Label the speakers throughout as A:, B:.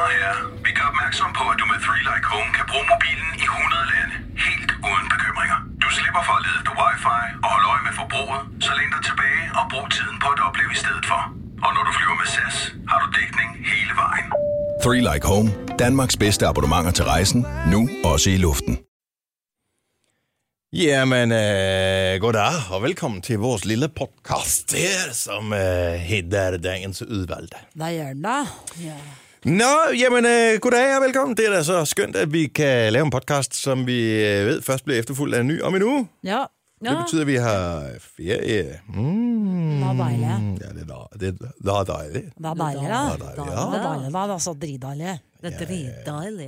A: damer og herrer, vi gør opmærksom på, at du med 3 Like Home kan bruge mobilen i 100 lande, helt uden bekymringer. Du slipper for at lede efter wifi og holde øje med forbruget, så læn dig tilbage og brug tiden på at opleve i stedet for. Og når du flyver med SAS, har du dækning hele vejen.
B: 3 Like Home, Danmarks bedste abonnementer til rejsen, nu også i luften.
C: Jamen, goddag og velkommen til vores lille podcast her, som hedder Dagens Udvalgte.
D: Hvad er det? Ja.
C: Nå, jamen, goddag og velkommen. Det er da så skønt, at vi kan lave en podcast, som vi ved først bliver efterfulgt af en ny om en uge.
D: Ja.
C: Det betyder, at vi har ferie.
D: Hvad dejligt.
C: Ja, det er dejligt.
D: Hvad dejligt. Hvad dejligt. Hvad er så dritdejligt.
E: Det er dejligt.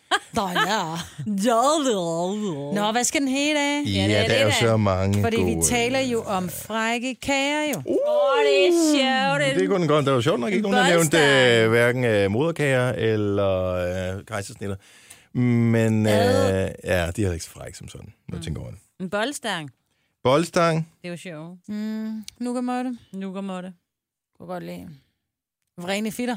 D: Dejligt. Nå, hvad skal den hedde af?
C: Ja, der er jo så mange
D: fordi
C: gode...
D: vi taler jo om frække kager jo.
E: Det er sjovt.
C: Det kunne den godt. Der var sjovt nok ikke nogen, der nævnte hverken moderkager eller kejsersnitter. Men ja, de er ikke så frække som sådan, når jeg tænker over det.
E: En boldstang.
C: Boldstang.
E: Det er jo sjovt.
D: Nougat-måtte.
E: Nougat-måtte.
D: Kunne godt lide. Vrene fitter.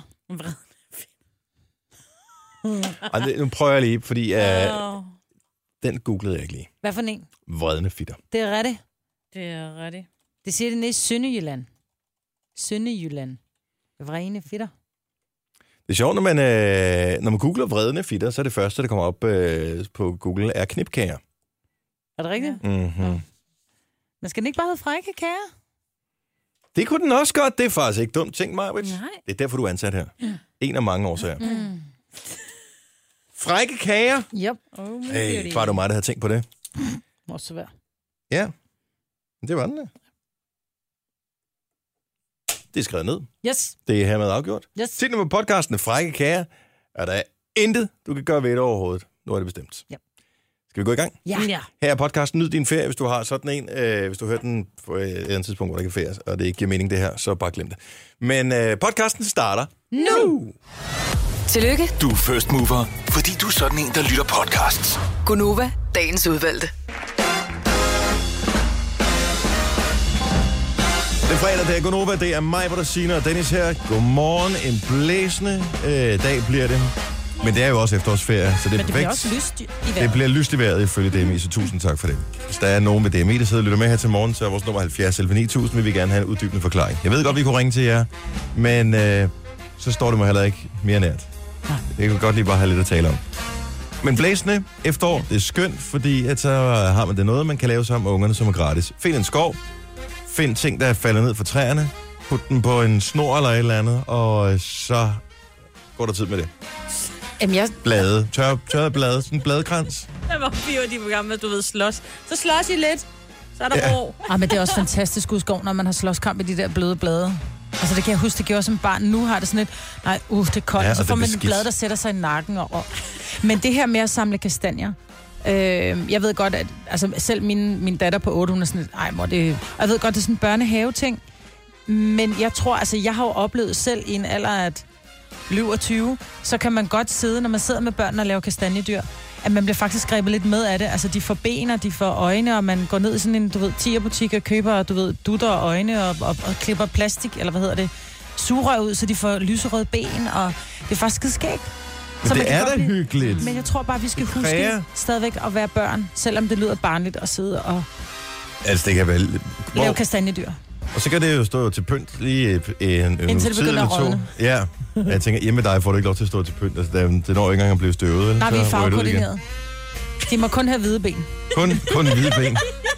C: Nu prøver jeg lige, fordi den googlede jeg ikke lige.
D: Hvad for en?
C: Vredne fitter.
D: Det er rigtigt.
E: Det er rigtigt.
D: Det siger det nede i Sønderjylland. Sønderjylland. Vrene fitter.
C: Det er sjovt, når man googler vredne fitter, så er det første, der kommer op på Google, er knipkager.
D: Er det rigtigt?
C: Ja. Mm-hmm.
D: Men skal den ikke bare hedde frække kager?
C: Det kunne den også godt. Det er faktisk ikke dumt ting, Maj-Brit.
E: Nej.
C: Det er derfor, du er ansat her. En af mange årsager. Frække kager.
D: Yep.
C: Hey, var du mig, der havde tænkt på det?
D: Må så være.
C: Ja, det var den der. Det er skrevet ned.
D: Yes.
C: Det er hermed afgjort.
D: Yes.
C: Titlen på podcasten Frække kager, er der intet, du kan gøre ved det overhovedet. Nu er det bestemt.
D: Ja.
C: Skal vi gå i gang?
D: Ja.
C: Her er podcasten Nyd din ferie, hvis du har sådan en. Hvis du hører den på et andet tidspunkt, hvor der ikke er ferie, og det ikke giver mening det her, så bare glem det. Men podcasten starter nu.
F: Tillykke,
B: Du er first mover, fordi du er sådan en, der lytter podcasts.
F: Gunova, dagens udvalgte.
C: Det er fredag, det er Gunova, det er mig, hvor der Signe og Dennis her. Godmorgen, en blæsende dag bliver det. Men det er jo også efterårsferie, så det er
D: Men det
C: perfekt.
D: bliver også lyst i vejret.
C: Det bliver lyst i vejret ifølge DMI, så tusind tak for det. Hvis der er nogen med DMI, der sidder og lytter med her til morgen, så er vores nummer 70 11 9000, vil vi gerne have en uddybende forklaring. Jeg ved godt, vi kunne ringe til jer, men så står det mig heller ikke mere nært. Det kan godt lige bare have lidt at tale om. Men blæsende efterår, det er skønt, fordi at så har man det noget, man kan lave sammen med ungerne, som er gratis. Find en skov, find ting, der er faldet ned fra træerne, put den på en snor eller et eller andet, og så går der tid med det.
D: Jamen,
C: Blade, tørrede blade, sådan en bladekrans.
E: Der var vi jo de program med, du ved, slås. Så slås I lidt, så er der ro.
D: men det er også fantastisk udskov, når man har slåskamp i de der bløde blade. Altså, det kan jeg huske, det gjorde som barn. Nu har det sådan et, det er koldt,
C: Ja,
D: så
C: og
D: får
C: det
D: man
C: bliver
D: en blad, der sætter sig i nakken. Men det her med at samle kastanjer, jeg ved godt, at altså, selv min datter på 8, hun er sådan et, jeg ved godt, det er sådan en børnehave-ting, men jeg tror, altså, jeg har jo oplevet selv i en alder af 20, så kan man godt sidde, når man sidder med børn og laver kastanjedyr, at man bliver faktisk grebet lidt med af det. Altså, de får ben, og de får øjne, og man går ned i sådan en, tierbutik og køber, dutter og øjne, og klipper plastik, eller hvad hedder det, sugerør ud, så de får lyserøde ben, og det er faktisk skægt.
C: Men det er da hyggeligt.
D: Men jeg tror bare, vi skal huske stadigvæk at være børn, selvom det lyder barnligt at sidde og
C: Altså, det kan vel...
D: lave kastanjedyr.
C: Og så kan det jo stå til pynt lige en
D: Indtil det begynder at rådne.
C: Ja, jeg tænker, hjemme med dig får du ikke lov til at stå til pynt. Altså, det når ikke engang at blive støvet. Vel?
D: Nej, vi er farvekoordineret. De må kun have hvide ben.
C: Kun hvide ben.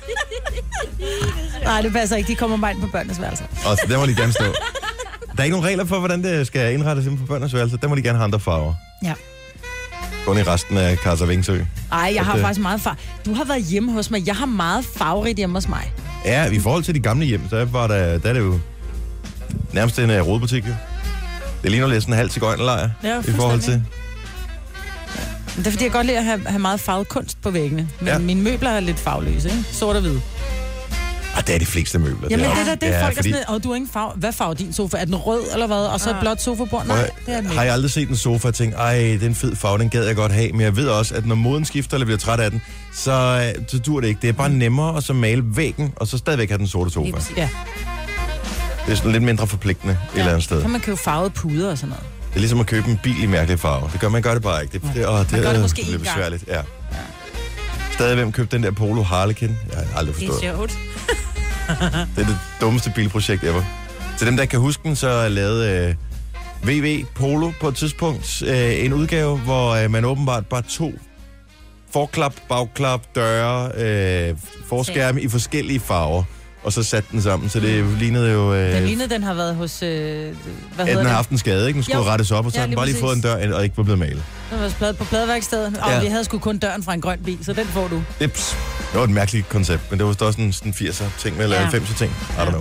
D: Nej, det passer ikke. De kommer bare ind på børnenes værelse.
C: Og der må de gerne stå. Der er ikke nogen regler for, hvordan det skal indrettes inden på børnenes værelse. Der må de gerne have andre farver.
D: Ja.
C: Kun i resten af Kaiser Vingsø.
D: Ej, jeg har faktisk meget farve. Du har været hjemme hos mig. Jeg har meget farverigt hjemme hos mig.
C: Ja, i forhold til de gamle hjem, der er det jo nærmest en rodebutik, jo. Det ligner lidt sådan en halv cigøjnerlejr i forhold til...
D: Men det er fordi, jeg godt lide at have meget farvet kunst på væggene. Men mine møbler er lidt farveløse, ikke? Sort og hvid.
C: Og det er de fleste møbler.
D: Jamen det er folk, fordi... der sådan, du har ingen farve. Hvad farve din sofa? Er den rød eller hvad? Og så et blåt sofabord? Nej, det er den ikke.
C: Har jeg aldrig set en sofa og tænkt, det er en fed farve, den gad jeg godt have. Men jeg ved også, at når moden skifter eller bliver træt af den, så dur det ikke. Det er bare nemmere at så male væggen, og så stadigvæk have den sorte sofa.
D: Ja.
C: Det er sådan lidt mindre forpligtende et eller andet sted.
D: Kan man købe farvede puder og sådan noget?
C: er ligesom at købe en bil i mærkelig farve. Man gør det bare ikke. Det
D: gør det måske
C: bliver
D: en gang.
C: besværligt. Ja. Stadig hvem købte den der Polo Harlequin? Jeg har aldrig
E: Det
C: forstået.
E: er sjovt.
C: Det er det dummeste bilprojekt ever. Til dem, der ikke kan huske den, så lavede VW Polo på et tidspunkt en udgave, hvor man åbenbart bare tog forklap, bagklap, døre, forskærme i forskellige farver, og så satte den sammen. Så det lignede jo...
D: Den har været hos...
C: den har haft en skade, ikke? Den skulle rettes op, og så har den bare lige fået en dør, og ikke var blevet malet.
D: Den var på pladeværkstedet, og vi havde sgu kun døren fra en grøn bil, så den får du.
C: Det var et mærkeligt koncept, men det var også en 80'er ting, eller 90'er ting. I don't know.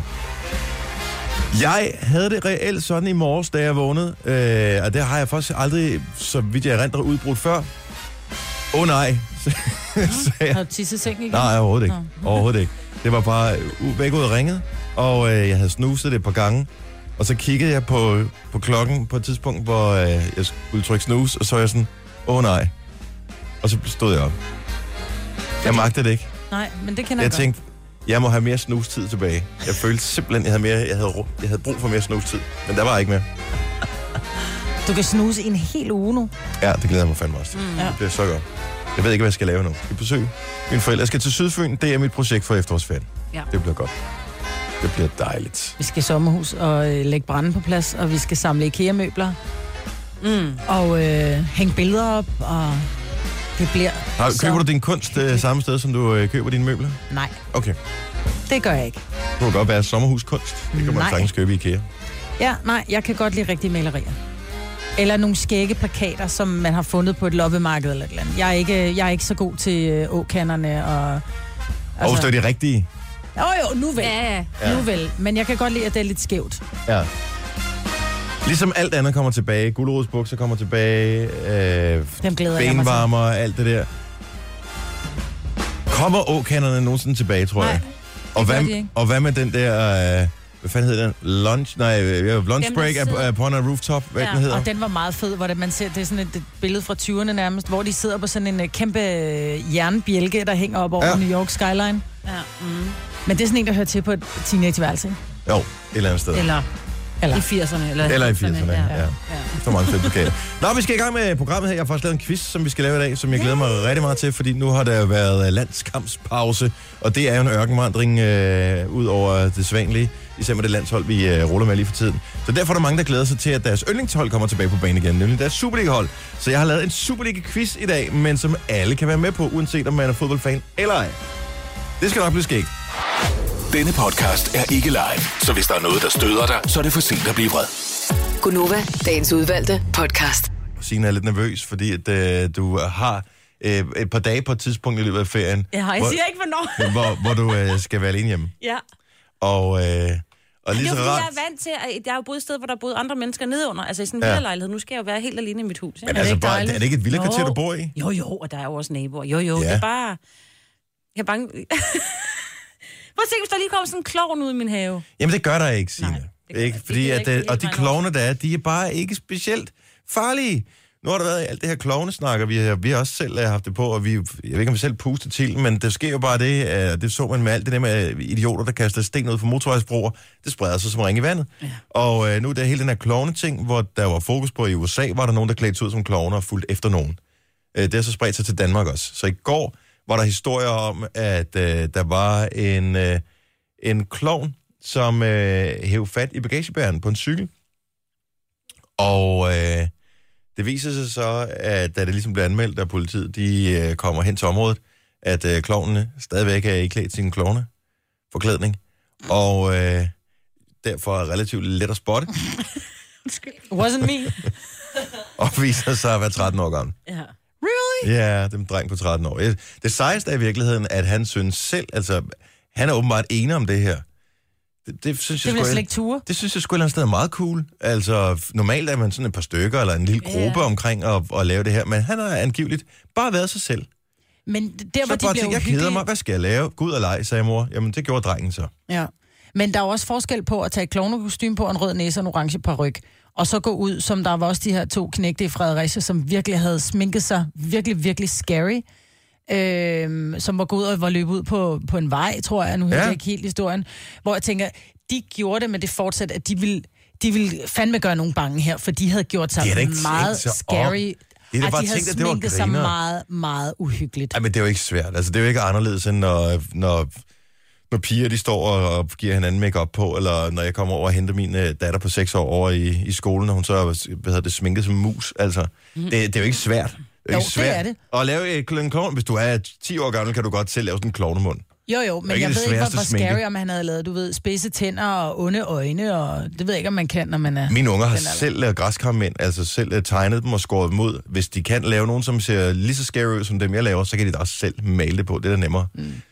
C: Jeg havde det reelt sådan i morges, da jeg vågnede, og det har jeg faktisk aldrig, så vidt jeg erindrer, udbrudt før. Nej.
D: Har du tisset sengen igen?
C: Nej, overhovedet ikke. Overhovedet ikke. Det var bare væk ud og ringet, og jeg havde snuset det et par gange, og så kiggede jeg på klokken på et tidspunkt, hvor jeg skulle trykke snus, og så var jeg sådan, nej. Og så stod jeg op. Jeg magtede det ikke.
D: Nej, men det kender
C: jeg tænkte, jeg må have mere snustid tilbage. Jeg følte simpelthen, jeg havde brug for mere snustid, men der var ikke mere.
D: Du kan snuse i en hel uge nu.
C: Ja, det glæder jeg mig fandme også til. Det bliver så godt. Jeg ved ikke, hvad jeg skal lave nu. Jeg skal besøge mine forældre. Jeg skal til Sydfyn. Det er mit projekt for efterårsferien.
E: Ja.
C: Det bliver godt. Det bliver dejligt.
D: Vi skal i sommerhus og lægge branden på plads, og vi skal samle IKEA-møbler. Og hænge billeder op, og det bliver...
C: Køber du din kunst samme sted, som du køber dine møbler?
D: Nej.
C: Okay.
D: Det gør jeg ikke.
C: Det må godt være sommerhuskunst. Det kan man sagtens købe i IKEA.
D: Ja, nej, jeg kan godt lide rigtige malerier. Eller nogle skægge plakater, som man har fundet på et loppemarked eller et eller andet. Jeg er ikke så god til åkanderne og...
C: Altså... det er de rigtige.
D: Jo, nu vel. Ja. Nu vel. Men jeg kan godt lide, at det er lidt skævt.
C: Ja. Ligesom alt andet kommer tilbage. Gulerodsbukser kommer tilbage. Benvarmer og alt det der. Kommer åkanderne nogensinde tilbage, tror jeg? Og hvad med den der... hvad fanden hedder den? Lunch break på en rooftop, hvad den hedder.
D: Og den var meget fed, hvor man ser, det er sådan et billede fra 20'erne nærmest, hvor de sidder på sådan en kæmpe jernbjælke, der hænger op over New York skyline. Ja. Men det er sådan en, der hører til på et teenageværelse, ikke?
C: Jo, et eller andet sted.
D: Eller
E: i 80'erne.
C: Eller i 80'erne, ja. Så mange certifikater. Nå, vi skal i gang med programmet her. Jeg har faktisk lavet en quiz, som vi skal lave i dag, som jeg glæder mig rigtig meget til, fordi nu har der været landskampspause, og det er jo en ørkenvandring ud over det sædvanlige, især med det landshold, vi ruller med lige for tiden. Så derfor er der mange, der glæder sig til, at deres yndlingshold kommer tilbage på banen igen, nemlig deres Superliga-hold. Så jeg har lavet en Superliga-quiz i dag, men som alle kan være med på, uanset om man er fodboldfan eller ej. Det skal nok blive skægt.
A: Denne podcast er ikke live, så hvis der er noget, der støder dig, så er det for sent at blive vred.
F: Gunova, dagens udvalgte podcast.
C: Signe er lidt nervøs, fordi at, du har et par dage på et tidspunkt i løbet af ferien.
E: Ja, jeg siger ikke, hvornår.
C: hvor du skal være alene hjemme.
E: Ja.
C: Og lige så rart...
E: jeg er vant til, at jeg har boet et sted, hvor der er boet andre mennesker nedenunder. Altså i sådan en villalejlighed. Nu skal jeg jo være helt alene i mit hus. Ja?
C: Men altså, er det ikke et villakvarter, du bor i?
E: Jo, og der er jo også naboer. Jo, det er bare... Jeg er bange... Prøv at se, hvis der lige kommer sådan en klovn ud i min have.
C: Jamen, det gør der ikke, Signe. Ikke, fordi og de klovne, der er, de er bare ikke specielt farlige. Nu har der været alt det her klovnesnak, og vi har også selv haft det på, og jeg ved ikke, om vi selv puster til, men der sker jo bare det så man med alt det der med idioter, der kaster sten ud for motorvejsbroer. Det spreder sig som ring i vandet. Ja. Og nu er der hele den her klovne-ting, hvor der var fokus på i USA, var der nogen, der klædte ud som klovner og fulgte efter nogen. Det har så spredt sig til Danmark også. Så i går var der historier om, at der var en klovn, som hævde fat i bagagebæreren på en cykel. Og det viser sig så, at da det ligesom blev anmeldt af politiet, de kommer hen til området, at klovnene stadigvæk er iklædt sin klovneforklædning. Og derfor er relativt let at spotte.
D: Wasn't me.
C: Og viser sig at være 13 år gammel.
E: Ja.
D: Really?
C: Ja, det er en dreng på 13 år. Det sejeste er i virkeligheden, at han synes selv, altså, han er åbenbart enig om det her. Det synes jeg
D: slet ikke ture.
C: Det synes jeg sgu et eller andet sted er meget cool. Altså, normalt er man sådan et par stykker, eller en lille gruppe omkring at lave det her, men han har angiveligt bare været sig selv.
D: Men der, hvor
C: så bare tænkte, jeg keder mig, hvad skal jeg lave? Gå ud og lege, sagde mor. Jamen, det gjorde drengen så.
D: Ja, men der er også forskel på at tage et klovnekostyme på, en rød næse og en orange paryk, og så gå ud, som der var også de her 2 knægte i Fredericia, som virkelig havde sminket sig virkelig, virkelig scary, som var gået ud og var løbet ud på en vej, tror jeg, nu hørte jeg ikke helt historien, hvor jeg tænker, de gjorde det, men det fortsat, at de de ville fandme gøre nogen bange her, for de havde gjort sig meget scary.
C: De havde
D: de havde sminket sig meget, meget uhyggeligt.
C: Ej, men det er jo ikke svært. Altså, det er jo ikke anderledes, end når piger, de står og giver hinanden make-up på, eller når jeg kommer over og henter min datter på 6 år over i skolen, og hun så sminket som mus. Altså, det er jo ikke svært. Det er det. Og lave en klovn, hvis du er 10 år gammel, kan du godt selv lave sådan en klovnemund.
D: Jo, men jeg ved ikke, hvor scary, om han havde lavet, du ved, spidse tænder og onde øjne, og det ved jeg ikke, om man kan, når man er...
C: Mine unger har selv lavet græskarmænd, altså selv tegnet dem og skåret dem ud. Hvis de kan lave nogen, som ser lige så scary ud, som dem jeg laver, så kan de da også selv male det på. Det er da nemmere.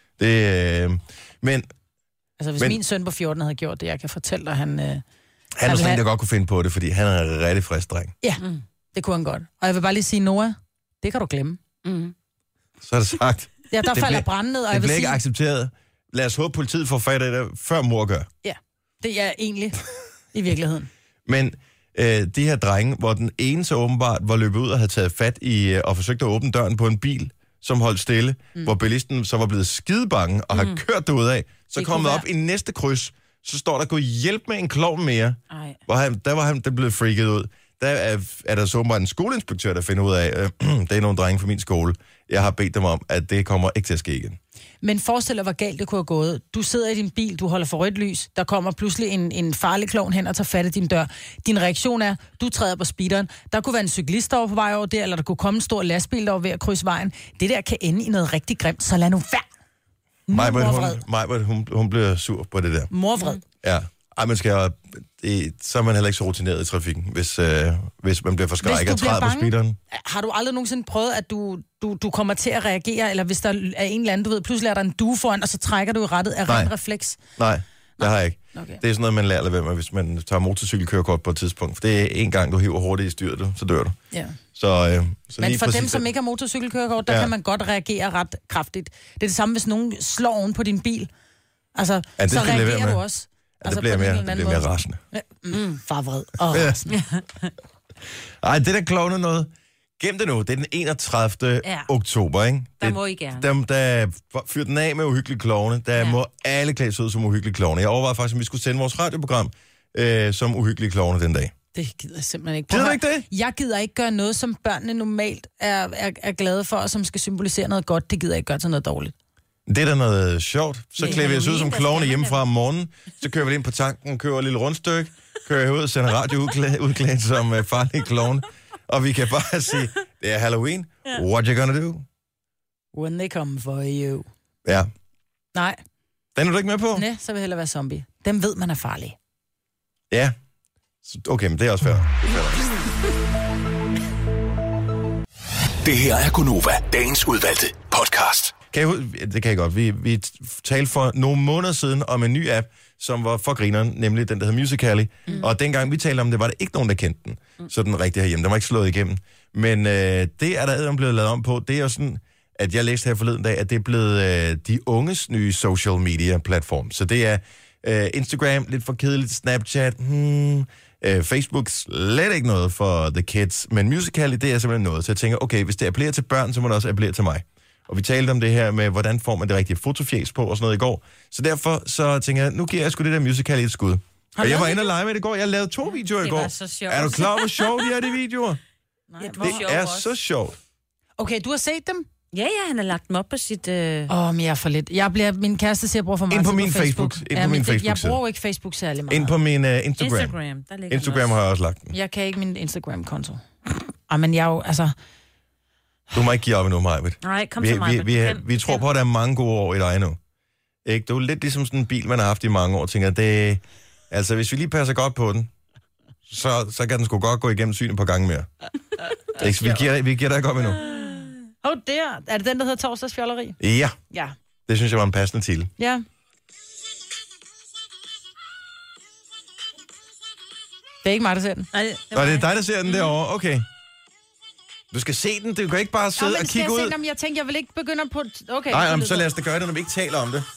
C: Men... Altså, hvis min søn på 14 havde gjort det, jeg kan fortælle dig, han er sådan en, der godt kunne finde på det, fordi han er en rigtig frisk dreng. Ja, det kunne han godt. Og jeg vil bare lige sige, Noah, det kan du glemme. Så er det sagt.
D: Ja, der falder branden ned, og
C: det bliver ikke accepteret. Lad os håbe, politiet får fat i det, før mor gør.
D: Ja, det er egentlig i virkeligheden.
C: Men de her drenge, hvor den ene så åbenbart var løbet ud og havde taget fat i og forsøgt at åbne døren på en bil, som holdt stille, hvor bilisten så var blevet skidebange og har kørt derudad, så kommet op i næste kryds, så står der, gå hjælp med en klovn mere. Der var han blevet freaket ud. Der er der så åbenbart en skoleinspektør, der finder ud af, det er nogle drenge fra min skole. Jeg har bedt dem om, at det kommer ikke til at ske igen.
D: Men forestil dig, hvor galt det kunne have gået. Du sidder i din bil, du holder for rødt lys, der kommer pludselig en farlig klovn hen og tager fat i din dør. Din reaktion er, du træder på speederen. Der kunne være en cyklist over på vej over der, eller der kunne komme en stor lastbil over ved at krydse vejen. Det der kan ende i noget rigtig grimt, så lad nu være.
C: Majbert, hun bliver sur på det der.
D: Morvred.
C: Ja. Ej, så er man heller ikke så rutineret i trafikken, hvis man bliver forskrækket og træder på speederen.
D: Har du aldrig nogensinde prøvet, at du kommer til at reagere, eller hvis der er en eller anden, du ved, pludselig er der en due foran, og så trækker du i rettet af ren refleks?
C: Nej, det har jeg ikke. Okay. Det er sådan noget, man lærer ved med, hvis man tager motorcykelkørekort på et tidspunkt. For det er en gang, du hiver hurtigt i styret, så dør du. Ja. Så
D: men for dem, som ikke har motorcykelkørekort, der kan man godt reagere ret kraftigt. Det er det samme, hvis nogen slår oven på din bil. Altså, så reagerer du også.
C: Ja, det bliver mere rasende.
D: Farvred og rasende.
C: Ej, det der klovne noget. Gem det nu. Det er den 31. oktober, ikke?
E: Der må I gerne.
C: Der fyrer den af med uhyggelige klovne. Der må alle klædes ud som uhyggelige klovne. Jeg overvejede faktisk, om vi skulle sende vores radioprogram som uhyggelige klovne den dag.
D: Det gider jeg simpelthen ikke.
C: Gider du ikke det?
D: Jeg gider ikke gøre noget, som børnene normalt er glade for, og som skal symbolisere noget godt. Det gider jeg ikke gøre til noget dårligt.
C: Det er da noget sjovt. Så klæder vi os ud som klovne hjemmefra om morgenen. Så kører vi ind på tanken, kører et lille rundstykke, kører ud og sender radio udklædt som farlige klovne. Og vi kan bare sige, det er Halloween. What you gonna do?
D: When they come for you.
C: Ja.
D: Nej.
C: Den er du ikke med på?
D: Nej, så vil jeg hellere være zombie. Dem ved man er farlige.
C: Ja. Okay, men det er også fair.
B: Det her er Gunova, dagens udvalgte podcast.
C: Det kan jeg godt. Vi talte for nogle måneder siden om en ny app, som var for grineren, nemlig den, der hedder Musical.ly. Og dengang vi talte om det, var der ikke nogen, der kendte den. Så den rigtig herhjemme. Den var ikke slået igennem. Men det er der blevet lavet om på. Det er jo sådan, at jeg læste her forleden dag, at det er blevet de unges nye social media platform. Så det er Instagram, lidt for kedeligt, Snapchat, Facebook, slet ikke noget for the kids. Men Musical.ly, det er simpelthen noget. Så jeg tænker, okay, hvis det appellerer til børn, så må det også appellere til mig. Og vi talte om det her med, hvordan får man det rigtige fotofjæs på og sådan noget i går. Så derfor så tænker jeg, nu giver jeg sgu det der Musical.ly et skud. Og jeg var inde og lege med det i går. Jeg lavede 2 videoer i går. Er du klar, hvor sjovt de er, de videoer?
E: Nej,
C: det er så sjovt.
D: Okay, du har set dem?
E: Ja, han har lagt dem op på sit...
D: men jeg er for lidt. Min kæreste siger, jeg bruger for meget
C: på min Facebook.
D: Jeg bruger jo ikke Facebook særlig meget.
C: Ind på min Instagram. Instagram har jeg også lagt den.
D: Jeg kan ikke min Instagram-konto. Men jeg er jo, altså...
C: Du må ikke give op endnu, Majbet.
E: Nej, kom til mig.
C: Vi tror på, at der er mange gode år i dig nu. Ikke? Du er lidt ligesom sådan en bil, man har haft i mange år. Tænker, det, altså, hvis vi lige passer godt på den, så kan den sgu godt gå igennem synet på gange mere. Vi giver dig ikke op endnu.
D: Der. Er det den, der hedder Torsdagsfjolleri?
C: Ja.
D: Ja.
C: Det synes jeg var en passende titel.
D: Ja. Det er ikke mig, der ser den.
C: Nej, det er dig, der ser den derovre. Okay. Du skal se den. Du kan ikke bare sidde og kigge ud.
D: Jeg tænker, jeg vil ikke begynde på... Okay.
C: Nej, så lad os da gøre det, når vi ikke taler om det.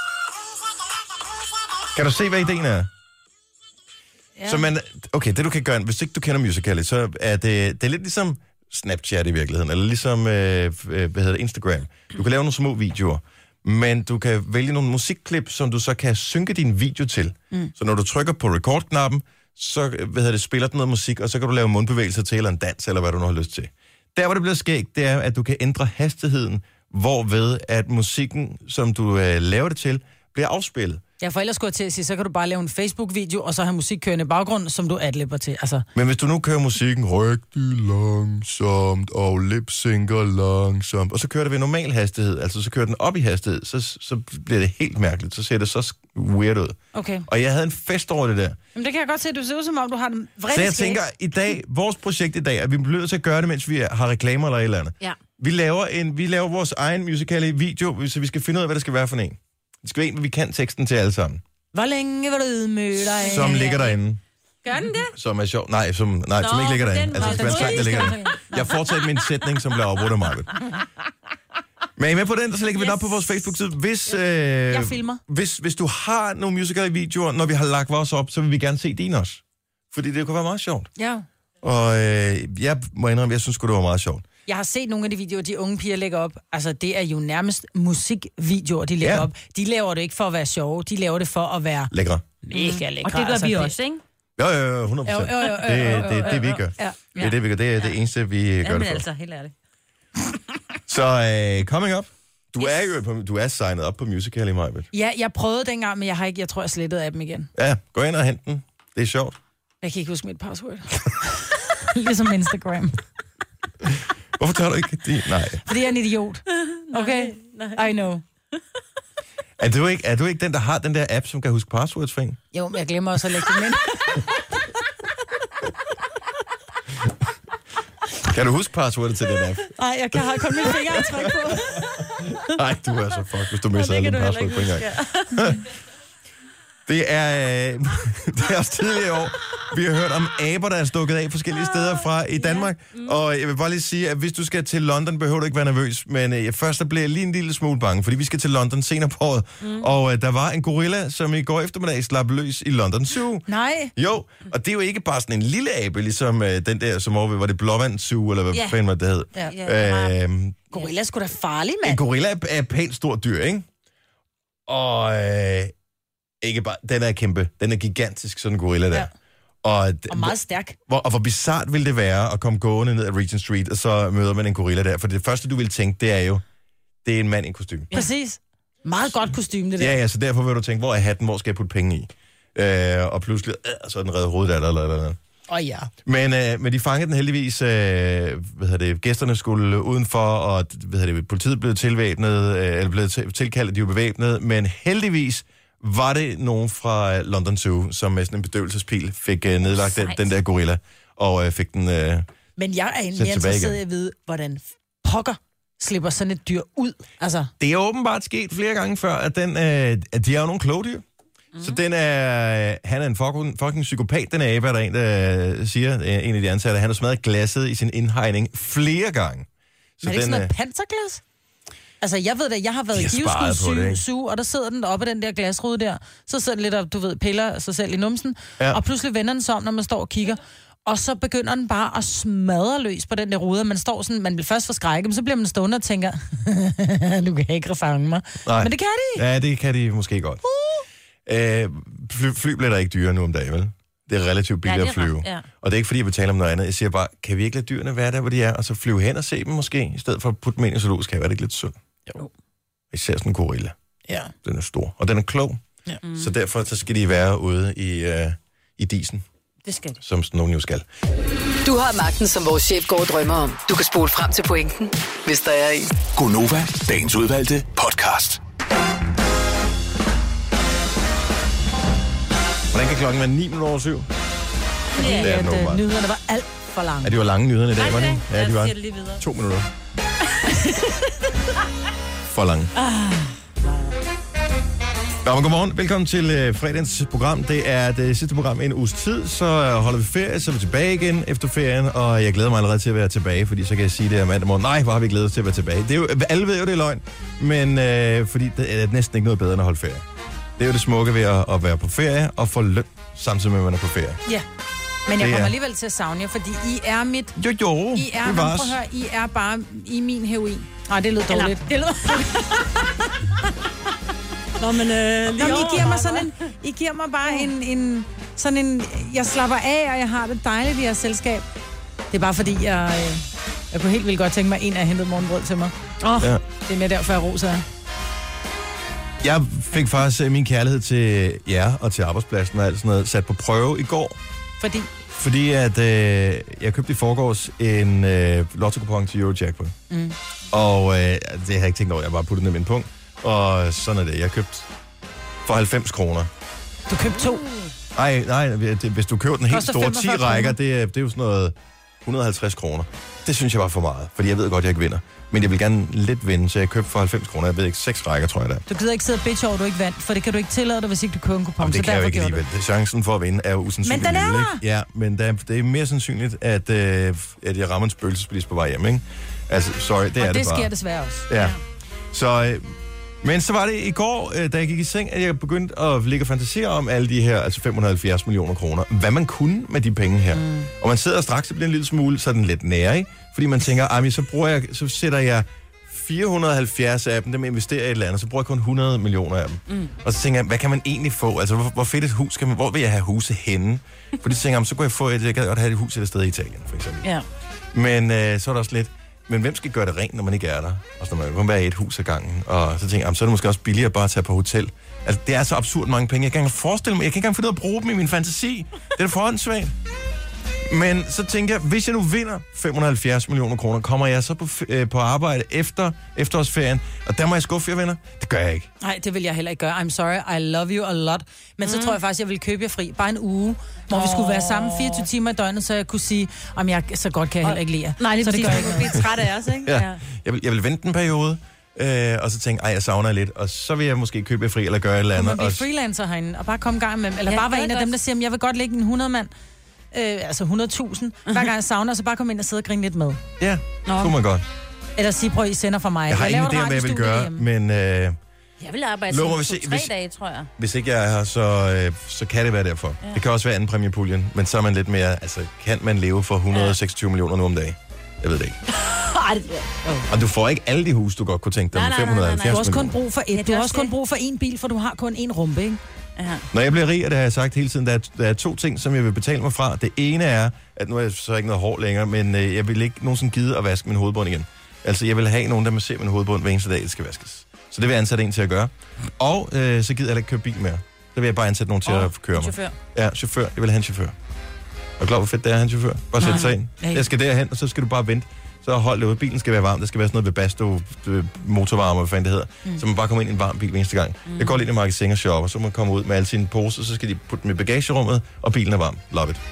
C: Kan du se, hvad ideen er? Ja. Så okay, det du kan gøre, hvis ikke du kender Musical.ly, så er det er lidt ligesom Snapchat i virkeligheden, eller ligesom Instagram. Du kan lave nogle små videoer, men du kan vælge nogle musikklip, som du så kan synke din video til. Så når du trykker på record-knappen, så spiller den noget musik, og så kan du lave mundbevægelser til, eller en dans, eller hvad du nu har lyst til. Der, hvor det bliver skægt, det er, at du kan ændre hastigheden, hvorved at musikken, som du laver det til, bliver afspillet.
D: Ja, for ellers skulle jeg til at sige, så kan du bare lave en Facebook-video, og så have musik kørende i baggrund, som du adlipper til. Altså.
C: Men hvis du nu kører musikken rigtig langsomt, og lip-synker langsomt, og så kører det ved normal hastighed, altså så kører den op i hastighed, så bliver det helt mærkeligt. Så ser det så weird ud.
D: Okay.
C: Og jeg havde en fest over det der.
D: Men det kan jeg godt se, at du ser ud som om, du har den vrede.
C: Så jeg tænker, i dag, vores projekt i dag, at vi bliver nødt til at gøre det, mens vi har reklamer eller et eller andet.
E: Ja.
C: Vi laver vores egen musicale video, så vi skal finde ud af, hvad det skal være for en. Det skal være en, hvor vi kan teksten til alle sammen.
D: Hvor længe var du ydmøg dig?
C: Som ligger derinde.
E: Gør den det?
C: Som er sjov. Nej, som ikke ligger derinde. Altså, det skal være en sang, der ligger derinde. Jeg fortsætter min sætning, som bliver afbrudt af mig. Men er I med på den, så lægger vi den op på vores Facebook-side.
D: Jeg filmer.
C: Hvis du har nogle musical videoer, når vi har lagt vores op, så vil vi gerne se dine også. Fordi det kunne være meget sjovt.
D: Ja.
C: Og jeg må indrømme, jeg synes det var meget sjovt.
D: Jeg har set nogle af de videoer, de unge piger lægger op. Altså, det er jo nærmest musikvideoer, de lægger op. De laver det ikke for at være sjove, de laver det for at være...
C: Lækre.
D: Mega lækre.
E: Og det gør vi også, ikke?
C: Jo, 100%. Det er det, vi gør.
D: Ja.
C: Det er det, vi gør. Det er det eneste, vi gør det for.
E: Altså, helt ærligt.
C: Så coming up. Du er signet op på Musical.ly, Majbet.
D: Ja, jeg prøvede dengang, men jeg tror, jeg slettede af dem igen.
C: Ja, gå ind og hent den. Det er sjovt.
D: Jeg kan ikke huske mit password. Ligesom Instagram.
C: Hvorfor tager du ikke det? Nej.
D: Fordi jeg er en idiot. Okay? Nej. I know.
C: Er du ikke den, der har den der app, som kan huske passwords for en?
D: Jo, men jeg glemmer også at lægge dem ind.
C: Kan du huske passwordet til den app?
D: Nej, jeg kan have kun mine fingeraftryk på.
C: Nej, du er så fuck, hvis du misser alle dine password på en gang. Det er også tidligere år. Vi har hørt om aber, der er stukket af forskellige steder fra i Danmark. Og jeg vil bare lige sige, at hvis du skal til London, behøver du ikke være nervøs. Men først der bliver jeg lige en lille smule bange, fordi vi skal til London senere på året. Og der var en gorilla, som i går eftermiddag slap løs i London Zoo.
D: Nej.
C: Jo, og det er jo ikke bare sådan en lille abe, ligesom den der, som over var det Blåvand Zoo, eller hvad fanden var det hed.
D: Ja. Gorilla er sgu da farlig, mand.
C: En gorilla er et pænt stort dyr, ikke? Og ikke bare, den er kæmpe. Den er gigantisk, sådan en gorilla der. Ja. Og
D: meget stærk.
C: Hvor bizart vil det være at komme gående ned ad Regent Street, og så møder man en gorilla der. For det første, du vil tænke, det er en mand i en kostume.
D: Ja. Præcis. Meget godt kostume, det der.
C: Ja, så derfor vil du tænke, hvor er hatten, hvor skal jeg putte penge i? Og pludselig, så er den reddet hovedet eller.
D: Ja.
C: Men de fangede den heldigvis, gæsterne skulle udenfor, og politiet blev tilvæbnet, eller blev tilkaldt, de var bevæbnet, men heldigvis var det nogen fra London Zoo, som med sådan en bedøvelsespil fik nedlagt den der gorilla, og fik den
D: men jeg er mere interesseret i at vide, hvordan pokker slipper sådan et dyr ud. Altså. Det
C: er åbenbart sket flere gange før, at de er jo nogle kloge dyr. Så han er en fucking psykopat, den abe, der er en, der siger, en af de ansatte, han har smadret glasset i sin indhegning flere gange. Så
D: men er det ikke sådan noget panserglas? Altså, jeg ved det, jeg har været i Giveskud Zoo, og der sidder den oppe den der glasrude der. Så sidder den lidt og, piller sig selv i numsen, og pludselig vender den sig om, når man står og kigger. Og så begynder den bare at smadre løs på den der rude. Man står sådan, man bliver først forskrækket, men så bliver man stående og tænker, du kan ikke fange mig. Nej. Men det kan de.
C: Ja, det kan de måske godt. Fly bliver der ikke dyre nu om dagen, vel? Det er relativt billigt at flyve. Ja. Og det er ikke fordi, jeg betaler om noget andet. Jeg siger bare, kan vi ikke lade dyrene være der, hvor de er, og så flyve hen og se dem måske, i stedet for at putte dem ind i zoologisk have? Er det ikke lidt synd? Jo. Især sådan en gorilla.
D: Ja.
C: Den er stor. Og den er klog. Ja. Så derfor så skal de være ude i disen.
E: Det skal de.
C: Som sådan nogen jo skal.
F: Du har magten, som vores chef går og drømmer om. Du kan spole frem til pointen, hvis der er en.
B: Gonova, dagens udvalgte podcast.
C: Hvordan kan klokken være 9:07?
D: Ja, nyhederne var alt for lange.
C: Ja, de var lange nyhederne i dag, var de? Ja, de var 2 minutter. For lange. Nå, men godmorgen. Velkommen til fredagens program. Det er det sidste program i en uges tid. Så holder vi ferie, så er vi tilbage igen efter ferien. Og jeg glæder mig allerede til at være tilbage, fordi så kan jeg sige det her mandag morgen. Nej, hvor har vi glædet os til at være tilbage. Det er jo, alle ved jo, det er løgn. Men fordi det er næsten ikke noget bedre end at holde ferie. Det er jo det smukke ved at være på ferie og få løn, samtidig med, at man er på ferie. Ja,
D: men jeg kommer alligevel til at savne jer, fordi I er mit...
C: Jo,
D: I er, prøv at høre, I er bare i min heroin. Nej, det lød dårligt. Det lød...
E: Nå, men I
D: giver mig bare sådan en, jeg slapper af, og jeg har det dejligt i jeres selskab. Det er bare fordi, jeg kunne helt vildt godt tænke mig, en af hentet morgenbrød til mig. Ja. Det er mere derfor, jeg roser.
C: Jeg fik faktisk min kærlighed til jer og til arbejdspladsen og alt sådan noget sat på prøve i går. Fordi at jeg købte i forgårs en lotto-kupon til Eurojackpot. Og det har jeg ikke tænkt over, jeg bare puttet ned i min punkt. Og sådan er det. Jeg købte for 90 kroner.
D: Du købte 2?
C: Nej, hvis du køber den helt store 10 rækker, det er jo sådan noget 150 kroner. Det synes jeg var for meget, fordi jeg ved godt, jeg ikke vinder. Men jeg vil gerne lidt vinde, så jeg købte for 90 kroner. Jeg ved ikke, 6 rækker, tror jeg da. Du
D: gider ikke sidde og bitch over, du ikke vandt, for det kan du ikke tillade dig, hvis ikke du køber en kupon.
C: Jamen, det kan jeg jo ikke alligevel. Chancen for at vinde er jo usandsynlig.
D: Men den er
C: der! Ja, men det er mere sandsynligt, at jeg rammer en spøgelsesbilist på vej hjem, ikke? Altså, sorry, det er det bare.
D: Og det sker desværre også.
C: Ja. Så... Men så var det i går, da jeg gik i seng, at jeg begyndte at ligge og fantasere om alle de her, altså 570 millioner kroner. Hvad man kunne med de penge her. Og man sidder straks og bliver en lille smule sådan lidt nære, ikke? Fordi man tænker, så sætter jeg 470 af dem investerer i et eller andet, så bruger jeg kun 100 millioner af dem. Og så tænker jeg, hvad kan man egentlig få? Altså, hvor fedt et hus hvor vil jeg have huse henne? Fordi så tænker jeg, så kunne jeg kan godt have et hus et sted i Italien, for eksempel.
D: Ja.
C: Men så er der også lidt... Men hvem skal gøre det rent, når man ikke er der? Og så når man kun være i et hus ad gangen. Og så tænker jeg, så er det måske også billigere bare at tage på hotel. Altså, det er så absurd mange penge. Jeg kan ikke engang forestille mig, jeg kan ikke engang finde ud af at bruge dem i min fantasi. Det er forhåndssvagt. Men så tænker jeg, hvis jeg nu vinder 570 millioner kroner, kommer jeg så på arbejde efter efterårsferien, og der må jeg skuffe jer, venner? Det gør jeg ikke.
D: Nej, det vil jeg heller ikke gøre. I'm sorry, I love you a lot. Men så tror jeg faktisk, jeg vil købe jer fri. Bare en uge, hvor vi skulle være sammen 24 timer i døgnet, så jeg kunne sige, om jeg så godt kan jeg heller ikke lide jer.
E: Nej,
D: så
E: det gør jeg ikke. Jeg bliver træt af os, ikke?
C: Ja. Jeg vil vente en periode, og så tænke, jeg savner lidt, og så vil jeg måske købe fri eller gøre et eller andet.
D: Man bliver freelancer herinde, og bare komme gang med, eller bare være en af dem, der siger, jeg vil godt lægge en 100-mand. Altså 100.000. Hver gang jeg savner, så bare komme ind og sidde og grine lidt med.
C: Ja, det kunne man godt.
D: Eller sige, prøv I sender fra mig.
C: Jeg har ingen idé om, hvad jeg vil gøre, men...
E: jeg vil arbejde sådan 2-3 dage, tror jeg.
C: Hvis ikke jeg er her, så kan det være derfor. Ja. Det kan også være anden præmiepuljen, men så er man lidt mere... Altså, kan man leve for 126 millioner nu om dagen? Jeg ved det ikke. Og du får ikke alle de huse, du godt kunne tænke dig med 570 millioner.
D: Du har også kun brug for et. Du har også kun brug for én bil, for du har kun én rumpe, ikke?
C: Aha. Når jeg bliver rig, og det har jeg sagt hele tiden, der er 2 ting, som jeg vil betale mig fra. Det ene er, at nu er jeg så ikke noget hår længere, men jeg vil ikke nogensinde gide at vaske min hovedbund igen. Altså, jeg vil have nogen, der må se min hovedbund hver eneste dag, det skal vaskes. Så det vil jeg ansætte en til at gøre. Og så gider jeg heller ikke køre bil mere. Så vil jeg bare ansætte nogen til at køre mig.
E: Chauffør.
C: Ja, chauffør. Jeg vil have en chauffør. Og klar, hvor fedt det er at have en chauffør. Bare sætte sig ind. Jeg skal derhen, og så skal du bare vente. Så hold det ud. Bilen skal være varm. Der skal være sådan noget Webasto motorvarme, hvad fanden det hedder. Så man bare kommer ind i en varm bil hver eneste gang. Jeg går lidt i magasin og shopper, så man kommer ud med alle sine poser, så skal de putte dem i bagagerummet, og bilen er varm. Love it.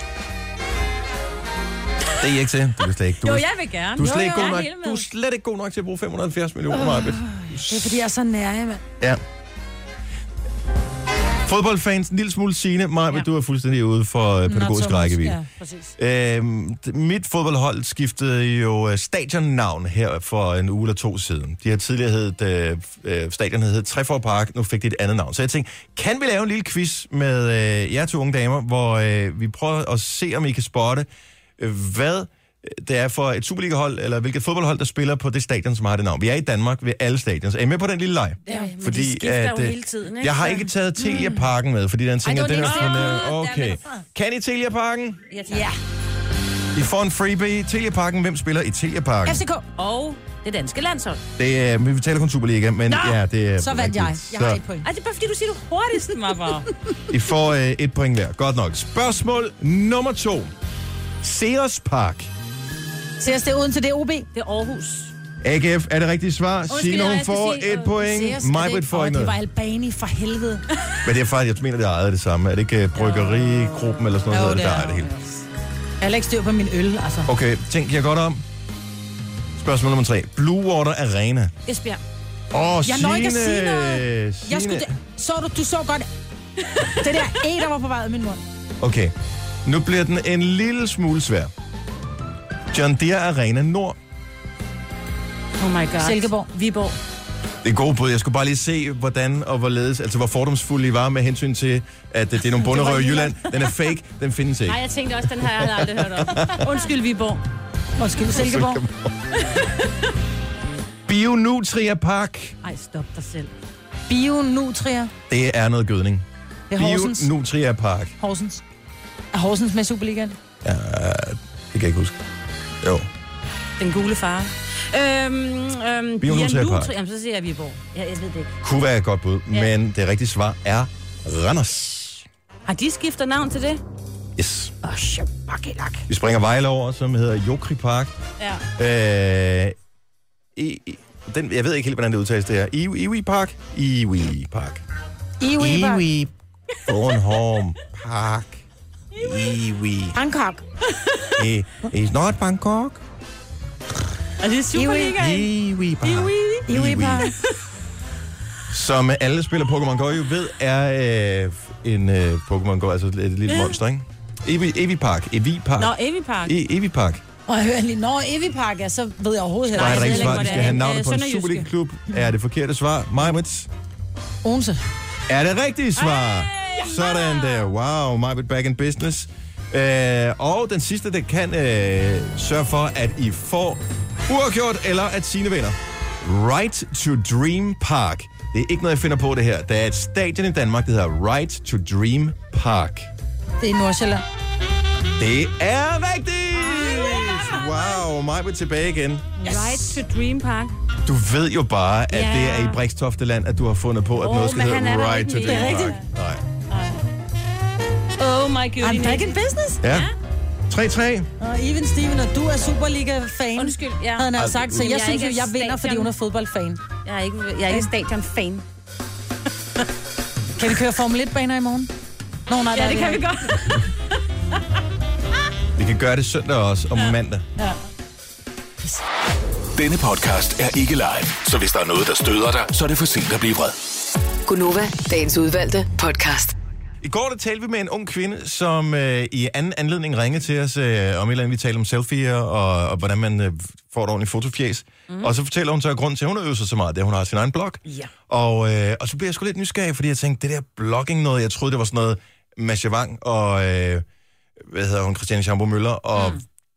C: Det er I ikke til. Du er slet ikke.
E: Jo, jeg vil gerne.
C: Du er slet ikke god nok. Du er slet ikke god nok til at bruge 570 millioner, Marbet.
D: Det er fordi, jeg er så nær, mand.
C: Ja. Fodboldfans, en lille smule Signe. Marbet, du er fuldstændig ude for pædagogisk rækkevidde.
D: Ja, præcis.
C: Mit fodboldhold skiftede jo stadionnavn her for en uge eller 2 siden. De har tidligere heddet, stadion hed Trefor Park, nu fik de et andet navn. Så jeg tænkte, kan vi lave en lille quiz med jer 2 unge damer, hvor vi prøver at se, om I kan spotte, hvad det er for et Superliga-hold, eller hvilket fodboldhold, der spiller på det stadion, som har det navn. Vi er i Danmark ved alle stadions. Er I med på den lille leg?
E: Ja, fordi de skifter jo hele tiden, ikke?
C: Jeg har ikke taget Telia Parken med, fordi den tænker, den er for okay. Kan I Telia Parken?
E: Ja.
C: I får en freebie. Telia Parken. Hvem spiller i Telia Parken?
E: FCK. Og det danske landshold.
C: Det er, vi taler kun Superliga, men ja, det er...
D: Så vandt jeg. Jeg har 1 point.
E: Ej, det er bare fordi, du siger det hurtigst, Mapper.
C: I får 1 point hver. Godt nok. Spørgsmål nummer 2. Ceres Park.
D: Ceres, det er uden til DOB.
E: Det er Aarhus.
C: AGF er det rigtige svar. Signe, hun får 1 point. Majbrit får ikke noget.
D: Det var Albani for helvede.
C: Men det er faktisk, jeg mener, det er ejet det samme. Er det ikke bryggerigruppen eller sådan noget, der ejer det hele?
D: Jeg har ikke styr på min øl, altså.
C: Okay, tænk jeg godt om. Spørgsmål nummer 3. Blue Water Arena.
E: Esbjerg.
D: Jeg når ikke at sige noget. Jeg skulle du så godt det der der var på vej ud af min mund. Okay,
C: nu bliver den en lille smule svær. John Deere Arena Nord.
E: Oh my god.
D: Silkeborg.
E: Viborg.
C: Det er gode bud. Jeg skulle bare lige se, hvordan og hvorledes, altså hvor fordomsfulde I var med hensyn til, at det er nogle bunderøv i Jylland. Den er fake, den findes ikke.
E: Nej, jeg tænkte også, den her jeg aldrig hørt om. Undskyld, Viborg.
D: Undskyld, Silkeborg.
C: Bionutria Park.
E: Ej, stop dig selv.
D: Bionutria.
C: Det er noget gødning.
D: Det er Horsens.
C: Nutria Park.
D: Horsens. Er Horsens med i Superligaen?
C: Ja, det kan jeg ikke huske. Jo.
E: Den gule far.
C: Nutria Park.
E: Jamen, så siger jeg Viborg. Jeg ved det ikke.
C: Kunne være et godt bud, men det rigtige svar er Randers.
E: Har de skiftet navn til det?
C: Yes.
E: Shabakkelak.
C: Vi springer Vejle over, som hedder Jokri Park.
E: Ja.
C: Jeg ved ikke helt, hvordan det udtales det her. Iwi Park? Iwi Park.
D: Iwi Park.
C: Iwi Bornholm Park. Iwi.
D: Bangkok.
C: It's not Bangkok.
E: Og det er Superligaen.
C: Iwi Park.
D: Iwi Park.
C: Som alle spiller Pokémon Go jo ved, er en Pokémon Go, altså et lille monster, ikke? Evi Park. Evi Park.
E: Nå, Evi Park.
C: Evi Park.
D: Og jeg hører lige, når Evi Park er, så ved jeg overhovedet
C: Nej,
D: heller
C: det er
D: ikke.
C: rigtigt svar. De skal have navnet på en
E: Sønderjyske.
C: Superliga-klub. Er det forkerte svar? Majbrits?
D: Odense.
C: Er det rigtige svar? Sådan der. Wow, Majbrit back in business. Og den sidste, der kan sørge for, at I får uafgjort, eller at Signe vinder. Right to Dream Park. Det er ikke noget, jeg finder på det her. Der er et stadion i Danmark, der hedder Right to Dream Park.
D: Det er i Nordsjælland.
C: Det er rigtigt! Wow, Majbrit tilbage igen.
E: Right to Dream Park.
C: Du ved jo bare, at det er i Brikstofteland, at du har fundet på, at noget skal hedde Right to Dream Park. Nej.
E: Oh my god.
D: I'm back in business.
C: Ja. 3-3.
D: Og Even Steven, og du er Superliga-fan.
E: Undskyld, ja.
D: Havde han sagt, så
E: Men
D: jeg
E: jeg
D: synes jo,
E: ikke er
D: jeg vinder, fordi hun er fodboldfan.
E: Jeg er ikke stadion-fan.
D: Kan vi køre Formel 1-baner i morgen? Nej,
E: Ja, det kan vi godt.
C: Vi kan gøre det søndag også, og mandag.
D: Ja.
A: Denne podcast er ikke live, så hvis der er noget, der støder dig, så er det for sent at blive vred.
F: Gunova, dagens udvalgte podcast.
C: I går der talte vi med en ung kvinde, som i anden anledning ringede til os om et eller andet. Vi talte om selfies og hvordan man får et ordentligt fotofjæs. Og så fortæller hun så, at grunden til, at hun har øvet sig så meget, det er, at hun har sin egen blog.
E: Ja.
C: Og så bliver jeg sgu lidt nysgerrig, fordi jeg tænkte, det der blogging noget, jeg troede, det var sådan noget Masha Wang og, hvad hedder hun, Christiane Schamburg Møller og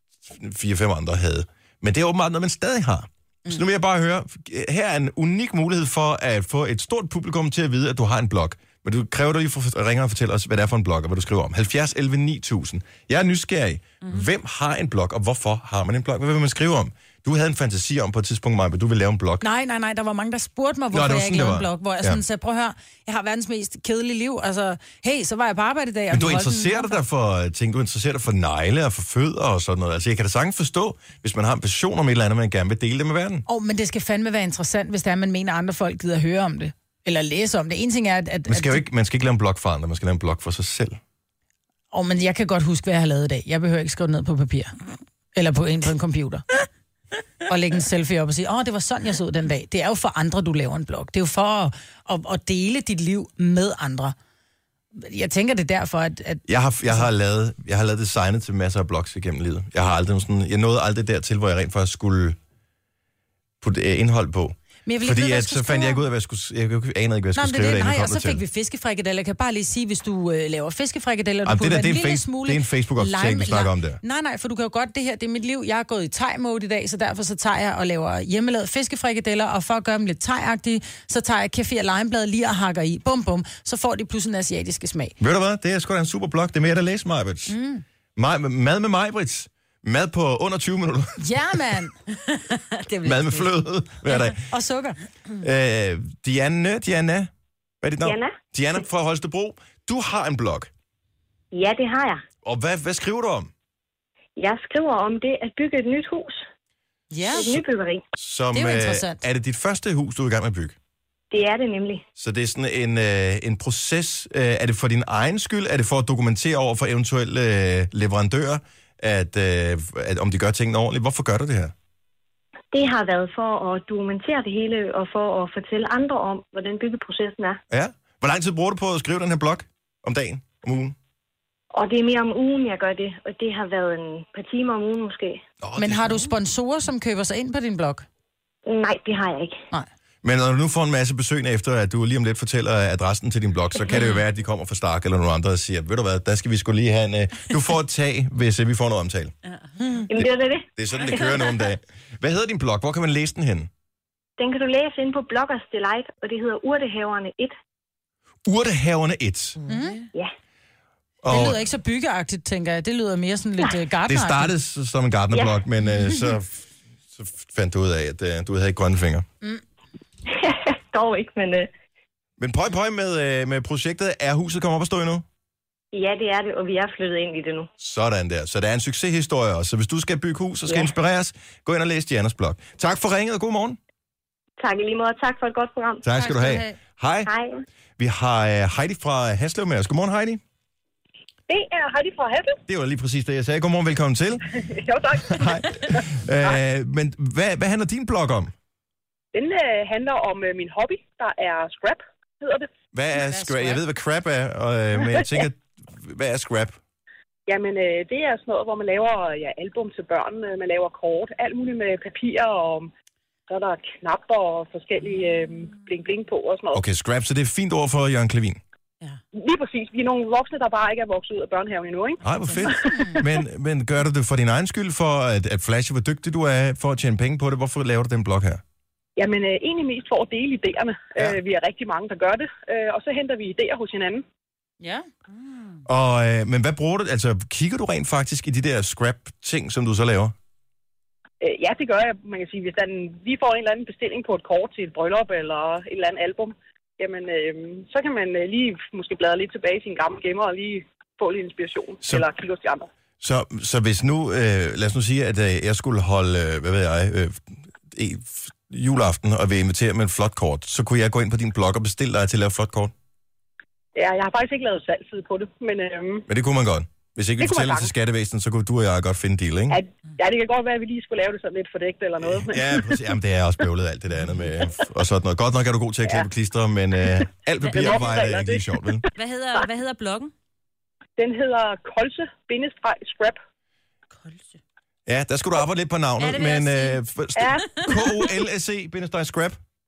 C: 4-5 andre havde. Men det er åbenbart noget, man stadig har. Så nu vil jeg bare høre, her er en unik mulighed for at få et stort publikum til at vide, at du har en blog. Men du kræver du lige for at ringe og fortælle os, hvad det er for en blog, og hvad du skriver om. 70 11 9000. Jeg er nysgerrig. Hvem har en blog, og hvorfor har man en blog? Hvad vil man skrive om? Du havde en fantasi om på et tidspunkt, Maja, at du ville lave en blog.
D: Nej, der var mange, der spurgte mig, hvorfor jeg ikke lavede en blog. Hvor jeg sådan sagde, prøv at høre, jeg har verdens mest kedelige liv. Altså, hey, så var jeg på arbejde i dag.
C: Men du interesserer dig for ting, du interesserer dig for negle og for fødder og sådan noget. Altså, jeg kan da sagtens forstå, hvis man har en passion om et eller andet, man gerne vil dele det med verden.
D: Men det skal fandme være interessant, hvis det er, man mener, at andre folk gider høre om det. Eller læse om det. En ting er, at
C: man skal ikke lave en blog for andre, man skal lave en blog for sig selv.
D: Men jeg kan godt huske, hvad jeg har lavet i dag. Jeg behøver ikke skrive ned på papir. Eller på en computer. Og lægge en selfie op og sige, det var sådan, jeg så den dag. Det er jo for andre, du laver en blog. Det er jo for at dele dit liv med andre. Jeg tænker det derfor, at...
C: Jeg har lavet designet til masser af blogs igennem livet. Jeg nåede aldrig dertil, hvor jeg rent faktisk skulle putte indhold på. Fordi så fandt jeg ikke ud af, hvad jeg skulle... Jeg anede ikke, hvad jeg skulle skrive derinde.
D: Nej, og så fik vi fiskefrikadeller. Jeg kan bare lige sige, hvis du laver fiskefrikadeller...
C: Det er en Facebook-opdatering, vi snakker om der.
D: Nej, for du kan jo godt... Det her, det er mit liv. Jeg er gået i thai-mode i dag, så derfor så tager jeg og laver hjemmelavet fiskefrikadeller, og for at gøre dem lidt thai-agtige, så tager jeg kefir og limeblad lige og hakker i. Bum, bum. Så får de pludselig en asiatiske smag.
C: Ved du hvad? Det er sgu da en super blog. Det er mere, der læser Majbrits. Mad med Majbrits. Mad på under 20 minutter.
D: Ja, mand.
C: Mad med fløde hver dag.
D: Og sukker.
C: Diana, hvad er dit navn?
G: Diana
C: fra Holstebro. Du har en blog.
G: Ja, det har jeg.
C: Og hvad skriver du om?
G: Jeg skriver om det at bygge et nyt hus.
D: Ja.
G: Et nybyggeri.
C: Det er jo interessant. Er det dit første hus, du er i gang med at bygge?
G: Det er det nemlig.
C: Så det er sådan en proces. Er det for din egen skyld? Er det for at dokumentere over for eventuelle leverandører? At om de gør tingene ordentligt. Hvorfor gør du det her?
G: Det har været for at dokumentere det hele, og for at fortælle andre om, hvordan byggeprocessen er.
C: Ja. Hvor lang tid bruger du på at skrive den her blog? Om dagen? Om ugen?
G: Og det er mere om ugen, jeg gør det. Og det har været en par timer om ugen måske.
D: Men har du sponsorer, som køber sig ind på din blog?
G: Nej, det har jeg ikke.
D: Nej.
C: Men når du nu får en masse besøgende efter, at du lige om lidt fortæller adressen til din blog, så kan det jo være, at de kommer fra Stark eller nogle andre og siger, ved du hvad, der skal vi skulle lige have en... Du får et tag, hvis vi får noget omtale.
G: Jamen, det er det.
C: Det er sådan, det kører nogle dage. Hvad hedder din blog? Hvor kan man læse den hen?
G: Den kan du læse inde på Bloggers Delight, og det hedder Urtehaverne 1.
C: Urtehaverne 1.
G: Ja.
C: Og
D: Det lyder ikke så byggeagtigt, tænker jeg. Det lyder mere sådan lidt gartneragtigt.
C: det startede som en gartnerblok, men så fandt du ud af, at du havde ikke grønne fingre.
G: Dog ikke, men...
C: Men pøj med projektet. Er huset kommet op at stå endnu?
G: Ja, det er det, og vi er flyttet ind i det nu.
C: Sådan der. Så det er en succeshistorie også. Så hvis du skal bygge hus og skal inspireres, gå ind og læs Dianas blog. Tak for ringet, og god morgen.
G: Tak i lige måde, tak for et godt program.
C: Tak skal du have. Hej.
G: Hej.
C: Vi har Heidi fra Haslev med os. Godmorgen, Heidi.
H: Det er Heidi fra Haslev.
C: Det var lige præcis det, jeg sagde. Godmorgen, velkommen til.
H: Jo, tak.
C: Hej. Men hvad handler din blog om?
H: Den handler om min hobby, der er scrap, hedder det.
C: Hvad er scrap? Jeg ved, hvad crap er, men jeg tænker, hvad er scrap?
H: Jamen, det er sådan noget, hvor man laver album til børn, man laver kort, alt muligt med papir, og så er der knapper og forskellige bling-bling på og sådan noget.
C: Okay, scrap, så det er fint ord for Jørgen Klevin.
H: Ja. Lige præcis. Vi er nogle voksne, der bare ikke er vokset ud af børnehaven endnu, ikke?
C: Nej, hvor fedt. Men gør du det for din egen skyld, for at flashe, hvor dygtig du er, for at tjene penge på det? Hvorfor laver du den blog her?
H: Jamen, egentlig mest for at dele idéerne. Ja. Vi er rigtig mange, der gør det. Og så henter vi idéer hos hinanden.
D: Ja.
C: Men hvad bruger du? Altså, kigger du rent faktisk i de der scrap-ting, som du så laver?
H: Ja, det gør jeg. Man kan sige, hvis vi får en eller anden bestilling på et kort til et bryllup eller et eller andet album, jamen, så kan man lige måske bladre lidt tilbage til sin gamle gemmer og lige få lidt inspiration, eller kigge hos de andre.
C: Så hvis nu, lad os nu sige, at jeg skulle holde, juleaften og vil invitere med et flot kort, så kunne jeg gå ind på din blog og bestille dig til at lave flot kort?
H: Ja, jeg har faktisk ikke lavet salgsside på det, men...
C: Men det kunne man godt. Hvis ikke vi fortæller til skattevæsenet, så kunne du og jeg godt finde en deal, ikke?
H: Ja, det kan godt være, at vi lige skulle lave det sådan lidt fordækt eller noget.
C: Ja, præcis. Jamen, det er også bøvlet alt det der andet med, og sådan noget. Godt nok er du god til at klippe klister, men alt papirarbejde er ikke lige sjovt, vel?
E: Hvad hedder bloggen?
H: Den hedder Kolse-Scrap.
E: Kolse.
C: Ja, der skulle du arbejde lidt på navnet, men KOLSE-Scrap.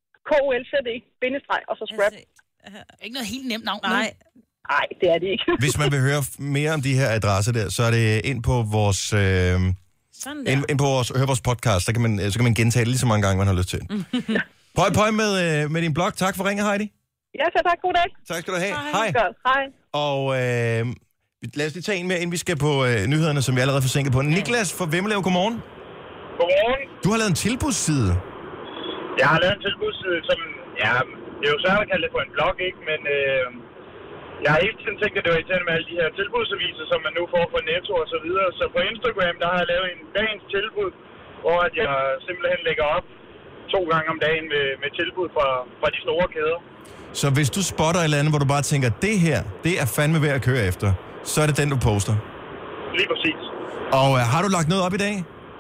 C: KOLCD-,
H: og så Scrap.
D: Ikke noget helt nemt navn,
H: Nej, det er det ikke.
C: Hvis man vil høre mere om de her adresser der, så er det ind på vores... ind på vores podcast, så kan man gentage det lige så mange gange, man har lyst til. Pøj med din blog. Tak for ringe, Heidi.
H: Ja, så tak. God dag.
C: Tak skal du have. Hej.
H: Hej.
C: Og lad os lige tage en mere, inden vi skal på nyhederne, som vi allerede er forsinket på. Niklas fra Vemmelev, godmorgen.
I: Godmorgen.
C: Du har lavet en tilbudsside.
I: Jeg har lavet en tilbudsside, som... Ja, det er jo svært at kalde det på en blog, ikke? Men jeg har hele tiden tænkt, at det var irriterende med alle de her tilbudsaviser, som man nu får fra Netto og så videre. Så på Instagram, der har jeg lavet en dagens tilbud, hvor at jeg simpelthen lægger op 2 gange om dagen med tilbud fra de store kæder.
C: Så hvis du spotter et eller andet, hvor du bare tænker, det her, det er fandme værd at køre efter, så er det den, du poster?
I: Lige præcis.
C: Og har du lagt noget op i dag?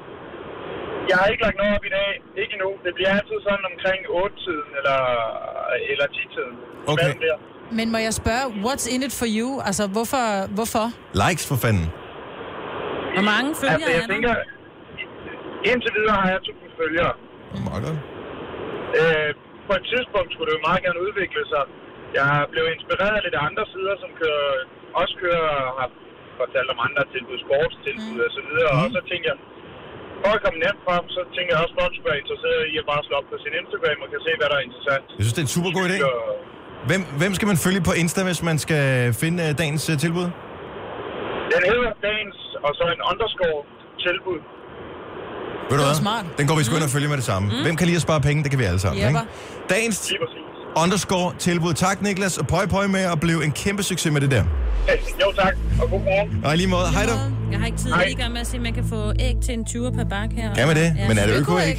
I: Jeg har ikke lagt noget op i dag. Ikke endnu. Det bliver altid sådan omkring 8-tiden eller 10-tiden.
C: Okay.
D: Men må jeg spørge, what's in it for you? Altså, hvorfor?
C: Likes for fanden.
E: Hvor mange følgere
I: jeg tænker, indtil videre har jeg 1000 følgere.
C: Meget godt.
I: På et tidspunkt skulle det jo meget gerne udvikle sig. Jeg blev inspireret af lidt andre sider, som har fortalt om andre tilbud, sportstilbud og så videre. Og så tænker jeg, for at komme nemt frem, så tænker jeg også, at folk skulle være interesseret i at bare slå op på sin Instagram og kan se, hvad der er interessant.
C: Jeg synes, det er en super god idé. Hvem skal man følge på Insta, hvis man skal finde dagens tilbud?
I: Den hedder dagens, og så en underscore tilbud.
C: Ved du hvad? Smart. Den går vi sgu ind og følge med det samme. Hvem kan lide at spare penge? Det kan vi alle sammen. Ikke? Dagens underscore tilbud. Tak, Niklas, og pøj med at blive en kæmpe succes med det der.
I: Jo, tak. Og god morgen.
C: Og i lige måde. Hej du.
E: Jeg har ikke tid lige gang med at se, om man kan få æg til en 20 per bakke her.
C: Kan man det? Ja. Men er det øko-æg?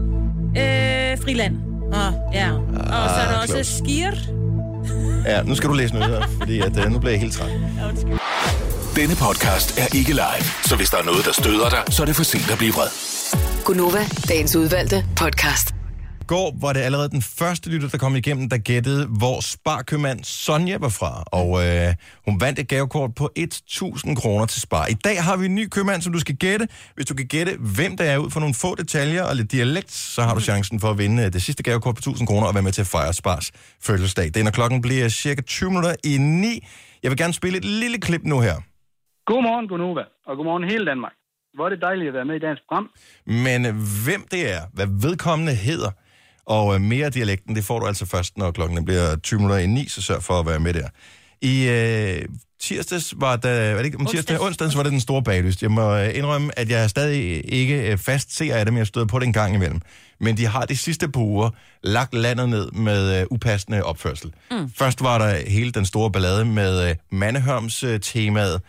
E: Friland. Ja. Og så er der også skier.
C: Ja, nu skal du læse nyheder, fordi nu bliver jeg helt træt.
A: Denne podcast er ikke live, så hvis der er noget, der støder dig, så er det for sent at blive vred.
F: Gunova, dagens udvalgte podcast.
C: Går var det allerede den første lytter, der kom igennem, der gættede, hvor sparkøbmand Sonja var fra. Og hun vandt et gavekort på 1.000 kroner til Spar. I dag har vi en ny købmand, som du skal gætte. Hvis du kan gætte, hvem der er ud for nogle få detaljer og lidt dialekt, så har du chancen for at vinde det sidste gavekort på 1.000 kroner og være med til at fejre Spars fødselsdag. Det er, når klokken bliver cirka 20 minutter i 9. Jeg vil gerne spille et lille klip nu her.
J: Godmorgen, Gunova, og godmorgen hele Danmark. Hvor er det dejligt at være med i dagens program.
C: Men hvem det er, hvad vedkommende hedder, Og mere af dialekten, det får du altså først, når klokken bliver 20:09, så sørg for at være med der. I tirsdags var der, var det ikke om tirsdag? Onsdags var det den store baglyst. Jeg må indrømme, at jeg stadig ikke fast ser af dem, jeg stod på det en gang imellem. Men de har de sidste par uger lagt landet ned med upassende opførsel. Først var der hele den store ballade med Mandehørms-temaet,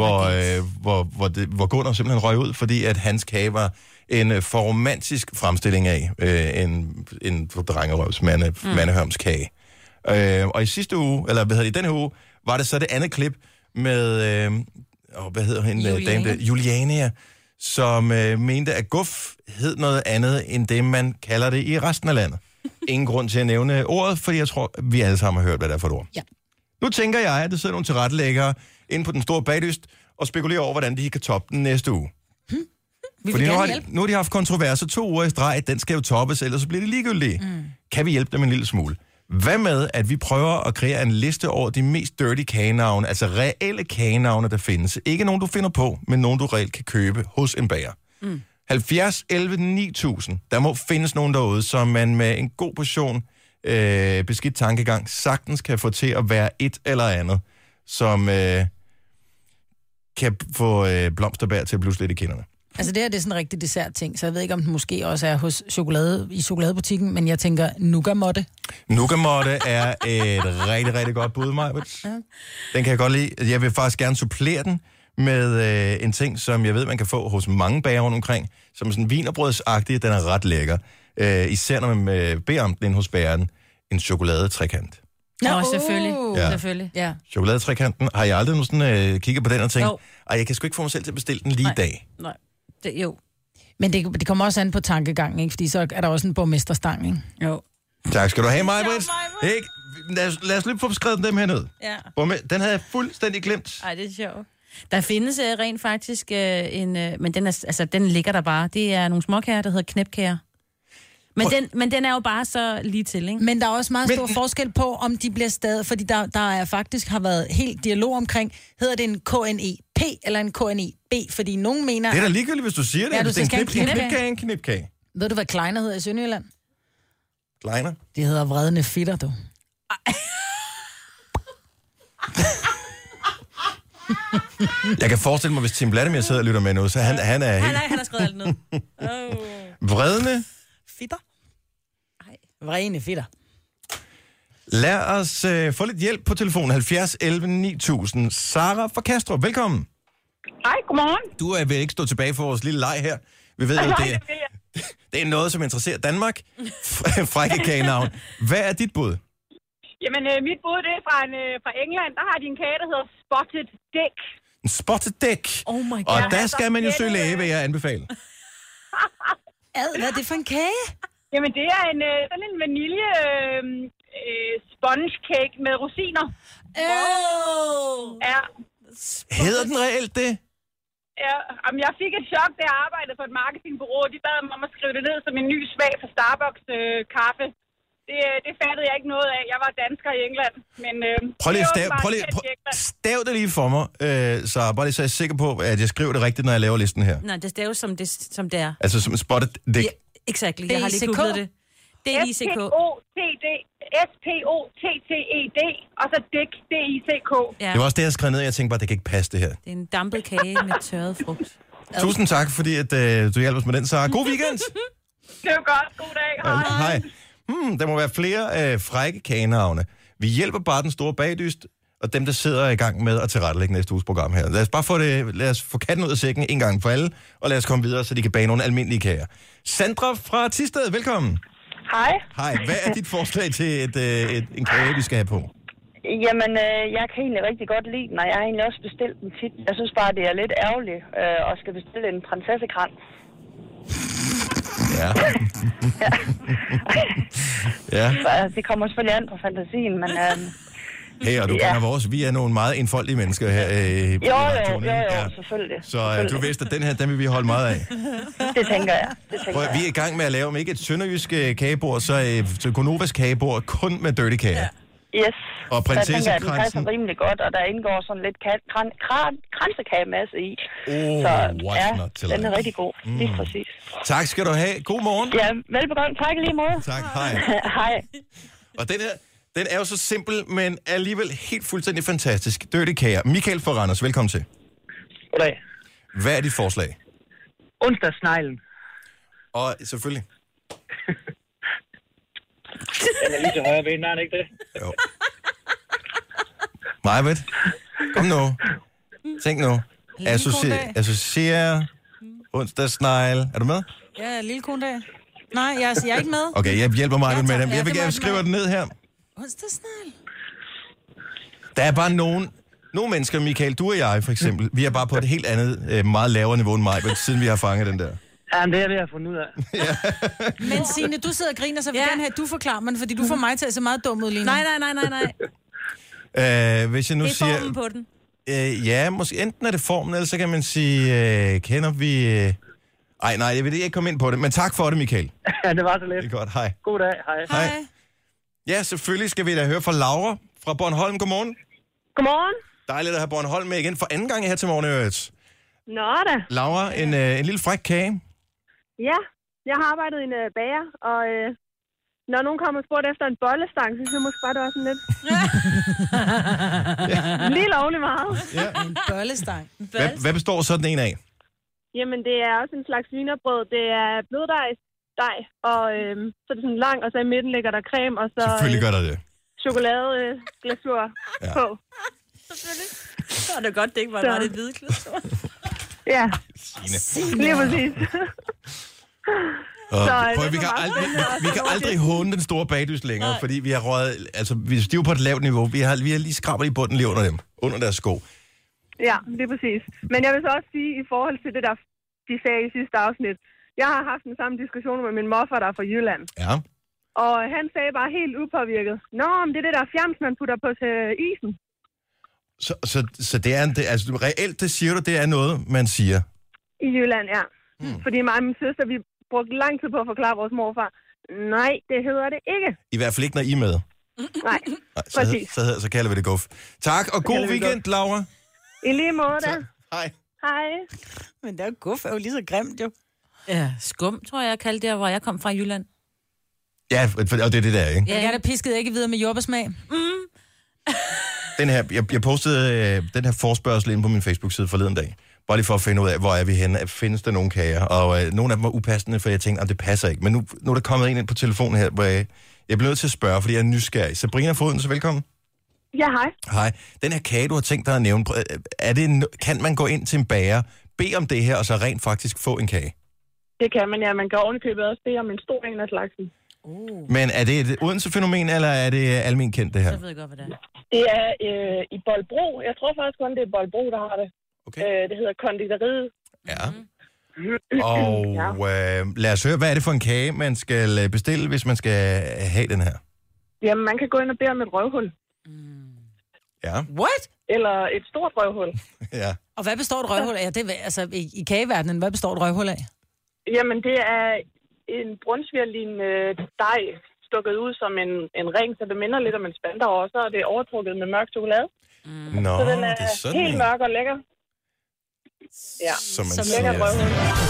C: hvor Gunnar simpelthen røg ud, fordi at hans kage var en for romantisk fremstilling af en drengerøvs Mandehørms kage. Og i sidste uge, eller i denne uge, var det så det andet klip med, hvad hedder hende, dame, Juliania, som mente, at guf hed noget andet, end det, man kalder det i resten af landet. Ingen grund til at nævne ordet, fordi jeg tror, vi alle sammen har hørt, hvad det er for et ord.
D: Ja.
C: Nu tænker jeg, at der sidder nogle tilrettelæggere inde på den store baglyst og spekulerer over, hvordan de kan toppe den næste uge. Fordi nu har de haft kontroverser 2 uger i streg, den skal jo toppes, ellers så bliver det ligegyldigt. Kan vi hjælpe dem en lille smule? Hvad med, at vi prøver at kreere en liste over de mest dirty kagenavne, altså reelle kagenavne, der findes. Ikke nogen, du finder på, men nogen, du reelt kan købe hos en bager. 70, 11, 9000. Der må findes nogen derude, som man med en god portion beskidt tankegang sagtens kan få til at være et eller andet, som kan få blomsterbær til at blusse lidt i kinderne.
D: Altså det her, det er sådan en rigtig dessert-ting, så jeg ved ikke, om den måske også er hos i chokoladebutikken, men jeg tænker nougat-måtte.
C: Nougat-måtte er et rigtig, rigtig godt bud, Majbert. Ja. Den kan jeg godt lide. Jeg vil faktisk gerne supplere den med en ting, som jeg ved, man kan få hos mange bager rundt omkring, som er sådan wienerbrødsagtig. Den er ret lækker. Især når man beder om den inde hos bageren. En chokoladetrekant.
E: Selvfølgelig.
C: Ja.
E: Selvfølgelig. Ja.
C: Chokoladetrekanten. Har jeg aldrig nu sådan kigget på den og tænkt, jeg kan sgu ikke få mig selv til at bestille den lige i dag.
E: Nej. Jo.
D: Men det kommer også an på tankegangen, ikke? Fordi så er der også en borgmesterstang, ikke?
E: Jo.
C: Tak skal du have, Majbrit. Lad os lige få beskrevet dem her ned.
E: Ja.
C: Den havde jeg fuldstændig glemt.
E: Ej, det er sjovt. Der findes rent faktisk men den ligger der bare. Det er nogle småkager, der hedder knæpkager. Men den er jo bare så lige til, ikke? Men der er også meget stor forskel på, om de bliver stadig, fordi der er faktisk har været helt dialog omkring, hedder det en KNEP eller en KNEB, fordi nogen mener...
C: Det er da ligegyldigt, hvis du siger det.
D: Ja,
C: hvis det er en knipkage.
D: Ved du, hvad Kleiner hedder i Sønderjylland?
C: Kleiner?
D: Det hedder vredne fitter, du.
C: Jeg kan forestille mig, hvis Tim Vladimir sidder og lytter med nu, så han er helt...
E: Han har skrevet alt ned.
C: Vredne
D: fitter. Vrene fitter.
C: Lad os få lidt hjælp på telefonen. 70 11 9000. Sara fra Kastrup, velkommen.
H: Hej, godmorgen.
C: Du vil ikke stå tilbage for vores lille leg her. Vi ved jo, det er noget, som interesserer Danmark. Frække kagenavn. Hvad er dit bud?
H: Jamen, mit bud, det er fra England. Der har de en kage, der hedder Spotted Dick.
C: En Spotted Dick?
E: Oh my God.
C: Og der skal man jo søge læge, vil jeg anbefale.
D: Hvad er det for en kage?
H: Jamen, det er sådan en vanilje sponge cake med rosiner. Ja.
C: Hedder den reelt det?
H: Ja, jeg fik et chok, da jeg arbejdede på et marketingbureau. De bad mig om at skrive det ned som en ny smag for Starbucks kaffe. Det fattede jeg ikke noget af. Jeg var dansker i England. Men,
C: prøv lige stav det lige for mig, så bare lige så jeg er sikker på, at jeg skriver det rigtigt, når jeg laver listen her.
E: Nej, det staves som det er.
C: Altså som Spotted Dick.
E: Exakt. Jeg har lige googlet det. D-I-C-K.
H: S-P-O-T-T-E-D, og så Dick, D-I-C-K.
E: Ja.
C: Det var også det, jeg skrev ned. Jeg tænkte bare, det kan ikke passe det her.
E: Det er en dampet kage med tørret frugt.
C: Tusind tak, fordi at, du hjalp os med den, Sara. God weekend!
H: Det var godt. God dag.
C: Hej. Der må være flere frække kagenavne. Vi hjælper bare den store bagdyst, og dem, der sidder i gang med at tilrettelægge næste uges program her. Lad os få katten ud af sækken en gang for alle, og lad os komme videre, så de kan bage nogle almindelige kager. Sandra fra Thisted, velkommen.
K: Hej.
C: Hej. Hvad er dit forslag til en kage, vi skal have på?
K: Jamen, jeg kan egentlig rigtig godt lide den, og jeg har egentlig også bestilt den tit. Jeg synes bare, det er lidt ærgerligt at skal bestille en prinsessekrans.
C: Ja. Ja.
K: Det kommer selvfølgelig an på fantasien, men...
C: Hey, og du kender vores, vi er nogle meget enfoldige mennesker her.
K: Jo, selvfølgelig.
C: Så du vidste, at den her, den vil vi holde meget af.
K: Det tænker jeg.
C: Vi er i gang med at lave, om ikke et sønderjysk kagebord, så Gonovas kagebord kun med dirty kager. Ja.
K: Yes.
C: Og
K: Der tænker jeg, at den
C: prinsessekransen?
K: passer rimelig godt, og der indgår sådan lidt kransekagemasse i. Så ja, den er rigtig god. Lige præcis.
C: Tak skal du have. God morgen.
K: Ja, velbekomme. Tak lige måde.
C: Tak, hej.
K: Hej.
C: Og den er jo så simpel, men alligevel helt fuldstændig fantastisk. Dirty kager. Michael fra Randers, velkommen til.
L: Goddag.
C: Hvad er dit forslag?
L: Onsdagssneglen.
C: Og selvfølgelig.
L: Den er lige til højre ben, er den ikke det?
C: Jo. Majbet, kom nu. Tænk nu. Associere onsdagssnegl. Er du med?
D: Ja, lille kondag. Nej, jeg er ikke med.
C: Okay, jeg hjælper Majbet med dem. Jeg vil gerne skrive den ned her.
D: Onsdagssnegl.
C: Der er bare nogle mennesker, Michael, du og jeg for eksempel, vi er bare på et helt andet, meget lavere niveau end Majbet, siden vi har fanget den der.
L: Ja, det er det, jeg har fundet ud af.
D: Men Signe, du sidder og griner, så vil gerne have, at du forklarer mig, fordi du får mig til at se meget dum ud lige nu.
E: Nej.
C: Hvis jeg nu
E: det er
C: siger...
E: formen på den.
C: Ja, måske enten er det formen, eller så kan man sige, kender vi... Nej, jeg vil ikke komme ind på det, men tak for det, Michael.
L: Ja, det var så lidt.
C: Det er godt, hej.
L: God dag, hej.
C: Ja, selvfølgelig skal vi da høre fra Laura fra Bornholm. Godmorgen.
M: Godmorgen.
C: Dejligt at have Bornholm med igen for anden gang her til morgen, Øvrigt.
M: Nå da.
C: Laura, en lille fræk kage.
M: Ja, jeg har arbejdet i en bager, og når nogen kommer og spurgte efter en bollestang, så synes jeg måske bare, det var sådan lidt... Lige lovlig meget.
C: Ja.
D: En bollestang.
C: Hvad består sådan en af?
M: Jamen, det er også en slags wienerbrød. Det er bløddej, og så er det sådan lang, og så i midten ligger der creme, og så...
C: Selvfølgelig gør der det.
M: Chokoladeglasur på.
E: Selvfølgelig. Så er det godt, det ikke var bare det hvide glasur.
M: Ja.
C: Signe.
M: Lige præcis.
C: Vi kan aldrig håne den store bagdys længere, fordi vi har røget, altså vi er stive på et lavt niveau. Vi har lige skrabet i bunden lige under dem, under deres sko.
M: Ja, det er præcis. Men jeg vil så også sige, i forhold til det der, de sagde i sidste afsnit, jeg har haft den samme diskussion med min morfar, der er fra Jylland.
C: Ja.
M: Og han sagde bare helt upåvirket, nå, men det er det der fjams, man putter på til isen.
C: Så det er, altså reelt, det siger du, det er noget, man siger?
M: I Jylland, ja. Fordi mig og min søster, vi brugte lang tid på at forklare vores morfar, nej, det hedder det ikke.
C: I hvert fald ikke, når I er med.
M: Nej, præcis.
C: Så kalder vi det guf. Tak, og god weekend, Laura.
M: I lige måde da.
C: Hej.
M: Hej.
D: Men der er guf er jo lige så grimt, jo.
E: Ja, skum, tror jeg kaldte det, hvor jeg kom fra Jylland.
C: Ja, og det er det der, ikke?
D: Ja, jeg der piskede ikke videre med jordbærsmag.
C: Den her, jeg postede den her forespørgsel ind på min Facebook-side forleden dag. Bare lige for at finde ud af, hvor er vi henne. Findes der nogle kager? Og nogle af dem var upassende, for jeg tænkte, at det passer ikke. Men nu er der kommet en ind på telefonen her, hvor jeg bliver nødt til at spørge, fordi jeg er nysgerrig. Sabrina Foden, så velkommen.
M: Ja, hej.
C: Hej. Den her kage, du har tænkt dig at nævne, kan man gå ind til en bager, bede om det her, og så rent faktisk få en kage?
M: Det kan man, ja. Man kan ovenikøbet også bede om en stor en af slagsen.
C: Men er det et Odense-fænomen, eller er det almindeligt kendt, det her?
E: Så ved jeg godt, hvad det er.
M: Det er i Bolbro. Jeg tror faktisk kun, det er Bolbro, der har det.
C: Okay.
M: Det hedder konditoriet.
C: Ja. Og lad os høre, hvad er det for en kage, man skal bestille, hvis man skal have den her?
M: Jamen, man kan gå ind og bede om et røvhul.
C: Ja.
D: What?
M: Eller et stort røvhul.
C: Ja.
D: Og hvad består et røvhul af? Det, altså, i kageverdenen, hvad består et røvhul af?
M: Jamen, det er en brunsvigerlignende dej stukket ud som en ring, så det minder lidt om en spandau, og så er det overtrukket med mørk chokolade.
C: Nå,
M: så den er
C: det er sådan
M: helt mørk og lækker. Ja,
C: som man
M: lækker røvhul.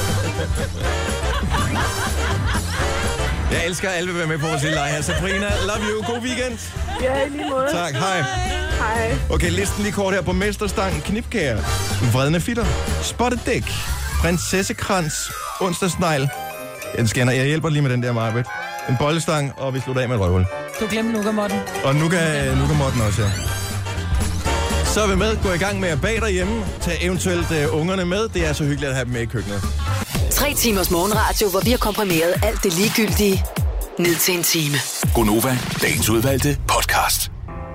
C: Jeg elsker, at alle vil være med på vores lille leg her. Sabrina, love you. God weekend.
M: Ja, i lige måde.
C: Tak, hej.
M: Hej.
C: Okay, listen lige kort her på mesterstang, knipkager, vredne fitter, spotted dick, prinsessekrans, onsdagssnegl. Jeg hjælper lige med den der, Marvitt. En bollestang, og vi slutter af med et røvhul.
D: Du glemte nougat-måtten.
C: Og nougat-måtten også, ja. Så er vi med. Gå i gang med at bage derhjemme. Tag eventuelt ungerne med. Det er så hyggeligt at have dem med i køkkenet.
F: 3 timers morgenradio, hvor vi har komprimeret alt det ligegyldige ned til en time.
B: Gonova, dagens udvalgte podcast.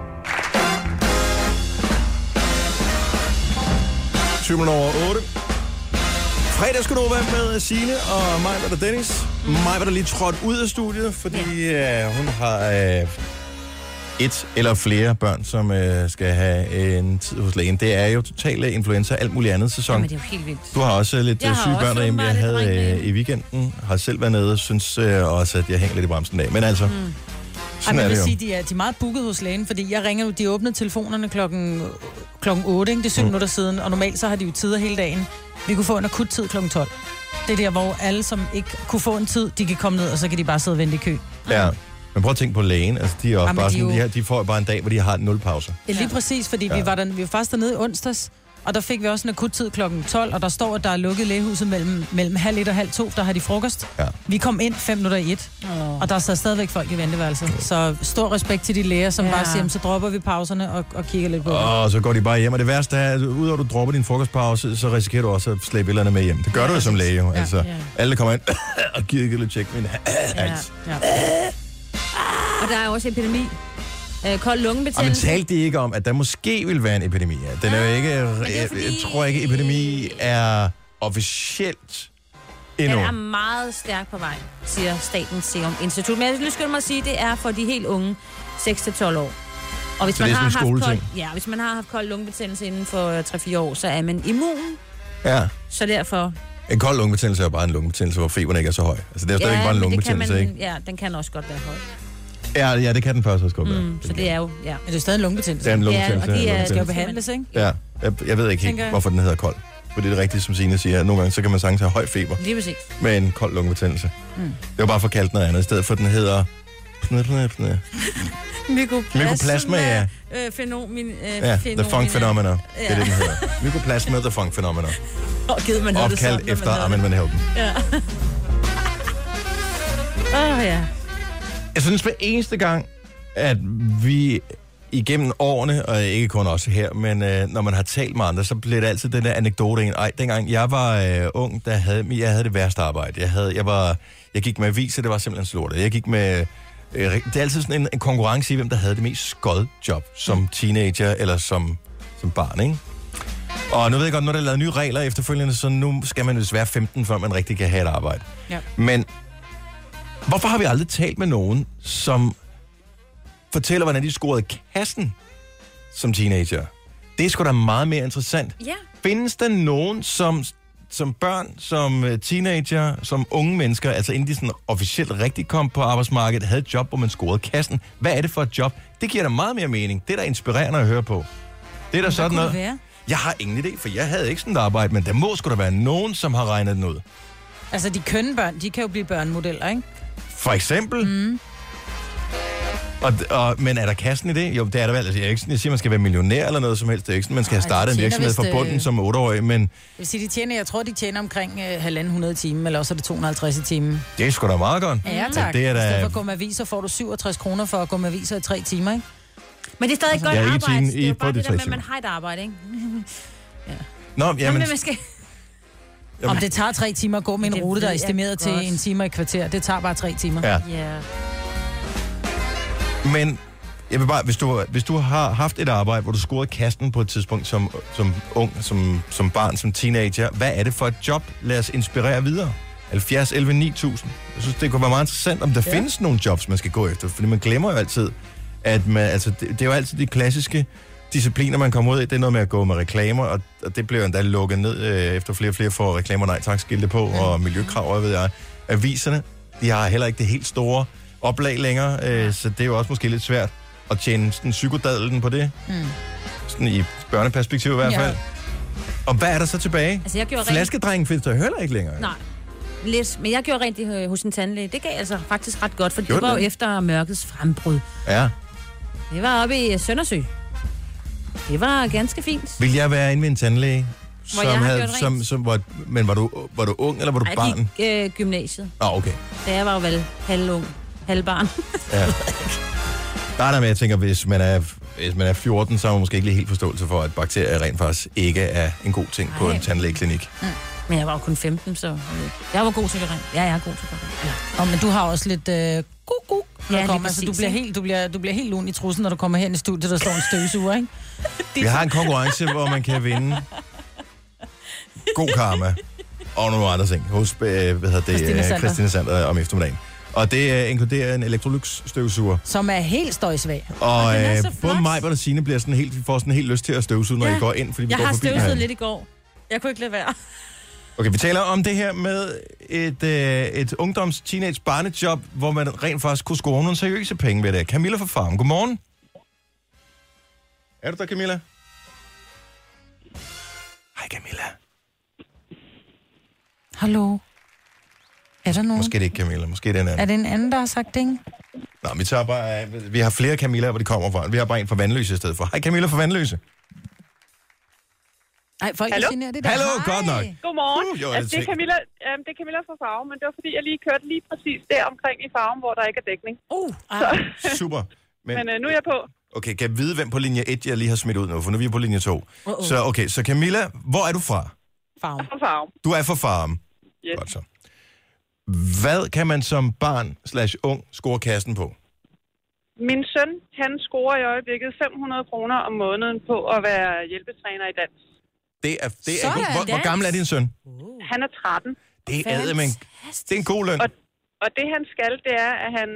C: 7:08. Fredag skal du være med Signe og mig, og Dennis. Mig var der lige trådt ud af studiet, fordi hun har et eller flere børn, som skal have en tid hos lægen. Det er jo totalt influenza og alt muligt andet sæson.
E: Jamen, det er jo helt vildt.
C: Du har også lidt syge børn derhjemme, jeg havde i weekenden. Har selv været nede og synes også, at jeg hænger lidt i bremsen af. Men altså, Sådan
D: jeg
C: er
D: vil
C: det jo.
D: sige, de er meget booket hos lægen, fordi jeg ringer, de åbnede telefonerne klokken 8, ikke? Det er 7 minutter siden, og normalt så har de jo tider hele dagen. Vi kunne få en akut tid klokken 12. Det er der, hvor alle, som ikke kunne få en tid, de kan komme ned, og så kan de bare sidde og vente i kø.
C: Ja, men prøv at tænke på lægen. Altså, de er også bare sådan, de får bare en dag, hvor de har 0 pauser.
D: Ja, lige præcis, fordi vi var faktisk dernede i onsdags, og der fik vi også en akut tid klokken 12, og der står, at der er lukket lægehuset mellem 1:30 og 1:30, der har de frokost. Ja. Vi kom ind 1:05, og der sad stadigvæk folk i venteværelset. Så stor respekt til de læger, som bare siger, så dropper vi pauserne og kigger lidt på det.
C: Og så går de bare hjem, og det værste er, at udover at du dropper din frokostpause, så risikerer du også at slæbe et eller andet med hjem. Det gør du jo som læge, jo. Altså, alle kommer ind og giver lidt tjek min hals.
E: Og der er også epidemi. Kold lungebetændelse.
C: Men talte de ikke om, at der måske vil være en epidemi? Den er jo ikke... Jeg tror ikke, epidemi er officielt endnu.
E: Den er meget stærk på vej, siger Statens Serum Institut. Men jeg vil lige skynde mig at sige, at det er for de helt unge, 6-12 år. Og hvis
C: så
E: man
C: det er
E: har
C: sådan en skoleting?
E: hvis man har haft kold lungebetændelse inden for 3-4 år, så er man immun.
C: Ja.
E: Så derfor...
C: En kold lungebetændelse er bare en lungebetændelse, hvor feberen ikke er så høj. Altså, det er stadig bare en lungebetændelse, ikke?
E: Ja, den kan også godt være høj.
C: Ja, det kan den faktisk også godt være.
E: Så det er jo,
D: Men det er stadig en lungebetændelse.
C: Det er en lungebetændelse.
D: Ja, og de skal jo behandles, ikke?
C: Ja, jeg ved ikke helt, hvorfor den hedder kold. For det er det rigtige, som Signe siger. Nogle gange, så kan man sagtens have høj feber.
E: Lige præcis.
C: Med en kold lungebetændelse. Det var bare for kaldt noget andet. I stedet for, den hedder... Mykoplasma, ja. The Funk Phenomena. Det er det, den hedder. Mykoplasma, The Funk Phenomena. Opkaldt efter Armin Van Helden.
E: Ja. Ja.
C: Jeg synes hver eneste gang, at vi igennem årene, og ikke kun også her, men når man har talt med andre, så bliver det altid den der anekdote. Dengang jeg var ung, jeg havde det værste arbejde. Jeg gik med aviser, det var simpelthen slortet. Jeg gik med... det er altid sådan en konkurrence i, hvem der havde det mest skodjob som teenager eller som barn, ikke? Og nu ved jeg godt, når der er lavet nye regler efterfølgende, så nu skal man vist være 15, før man rigtig kan have et arbejde. Ja. Men hvorfor har vi aldrig talt med nogen, som fortæller, hvordan de scorede kassen som teenager? Det er sgu da meget mere interessant.
E: Ja.
C: Findes der nogen, som børn, som teenager, som unge mennesker, altså inden de sådan officielt rigtig kom på arbejdsmarkedet, havde et job, hvor man scorede kassen? Hvad er det for et job? Det giver da meget mere mening. Det er da inspirerende at høre på. Det er da sådan noget.
D: Være?
C: Jeg har ingen idé, for jeg havde ikke sådan et arbejde, men der må sgu da være nogen, som har regnet den ud.
D: Altså, de kønne børn, de kan jo blive børnemodeller, ikke?
C: For eksempel? Men er der kassen i det? Jo, det er der vel. Altså, jeg siger, man skal være millionær eller noget som helst. Det er ikke sådan, man skal have startet en virksomhed fra bunden som 8-årig, men...
D: Jeg vil sige, jeg tror, de tjener omkring 1.500 i timen, eller også er det 250 i timen.
C: Det er sgu da meget godt.
D: Ja, tak. Det er da... I stedet for at gå med aviser, får du 67 kroner for at gå med aviser i 3 timer, ikke?
E: Men det er stadig godt arbejde. Det er jo bare det der med,
C: at
E: man har et arbejde, ikke?
C: Ja. Nå, jamen...
D: Om det tager 3 timer at gå med en rute, der er estimeret til 1 time i kvarter. Det tager bare 3 timer.
C: Ja. Men jeg vil bare, hvis du har haft et arbejde, hvor du scorede kassen på et tidspunkt som ung, som barn, som teenager, hvad er det for et job? Lad os inspirere videre. 70, 11, 9000. Jeg synes, det kunne være meget interessant, om der findes nogle jobs, man skal gå efter. Fordi man glemmer jo altid, at det er jo altid de klassiske discipliner, man kommer ud af. Det er noget med at gå med reklamer, og det bliver endda lukket ned efter flere og flere får reklamer nej tak skilte på, og miljøkrav, og ved jeg. Aviserne, de har heller ikke det helt store oplag længere, så det er jo også måske lidt svært at tjene sådan psykodadlen på det. Sådan i børneperspektiv i hvert fald. Og hvad er der så tilbage?
E: Altså,
C: Flaskedrengen findes der heller ikke længere.
E: Nej. Lidt, men jeg gjorde rent hos en tandlæge. Det gav altså faktisk ret godt, for det var jo efter mørkets frembrud.
C: Ja.
E: Det var oppe i Søndersø. Det var ganske fint.
C: Vil jeg være inde ved en tandlæge? Men var du ung, eller var du barn?
E: Jeg gik gymnasiet.
C: Okay.
E: Da jeg var jo vel halvbarn.
C: Ja. Nej, men jeg tænker, hvis man er 14, så har man måske ikke lige helt forståelse for, at bakterier rent faktisk ikke er en god ting på en tandlægeklinik.
E: Men jeg var jo kun 15, så jeg var god til det rent. Ja, jeg er god til det rent.
D: Men du har også lidt
E: Ja,
D: altså, du bliver helt lun i trussen, når du kommer hen i studiet, der står en støvsuger, ikke?
C: Vi har en konkurrence, hvor man kan vinde god karma og nogle andre ting hos Christine Sander om eftermiddagen. Og det inkluderer en Electrolux-støvsuger.
D: Som er helt støjsvag.
C: Og både mig og Signe bliver får sådan helt lyst til at støvsuge, når I går ind, fordi vi går forbi.
E: Jeg har støvsuget lidt i går. Jeg kunne ikke lade være.
C: Okay, vi taler om det her med et ungdoms-teenage-barnejob, hvor man rent faktisk kunne score nogle seriøse penge ved det. Camilla fra Farm, godmorgen. Er du der, Camilla? Hej, Camilla.
D: Hallo? Er der nogen?
C: Måske det ikke Camilla, måske det er en anden.
D: Er det en anden, der har sagt ding?
C: Nå, vi har flere Camilla, hvor de kommer fra. Vi har bare en fra Vandløse i stedet for. Hej, Camilla fra Vandløse.
D: Ej, folk generer det der.
C: Hallo, godt nok.
M: Godmorgen.
C: Det
M: er Camilla fra Farm, men det var fordi, jeg lige kørte lige præcis der omkring i Farm, hvor der ikke er dækning.
C: Super.
M: Men nu er jeg på.
C: Okay, kan jeg vide, hvem på linje 1, jeg lige har smidt ud nu, for nu er vi på linje 2. Så Camilla, hvor er du fra?
D: Farm.
M: Fra Farm.
C: Du er fra Farm.
M: Yes.
C: Godt så. Hvad kan man som barn/ung score kassen på?
M: Min søn, han scorer i øjeblikket 500 kroner om måneden på at være hjælpetræner i dans.
C: Det er hvor gammel er din søn?
M: Han er 13.
C: Det er en god løn.
M: Og det han skal, det er, at han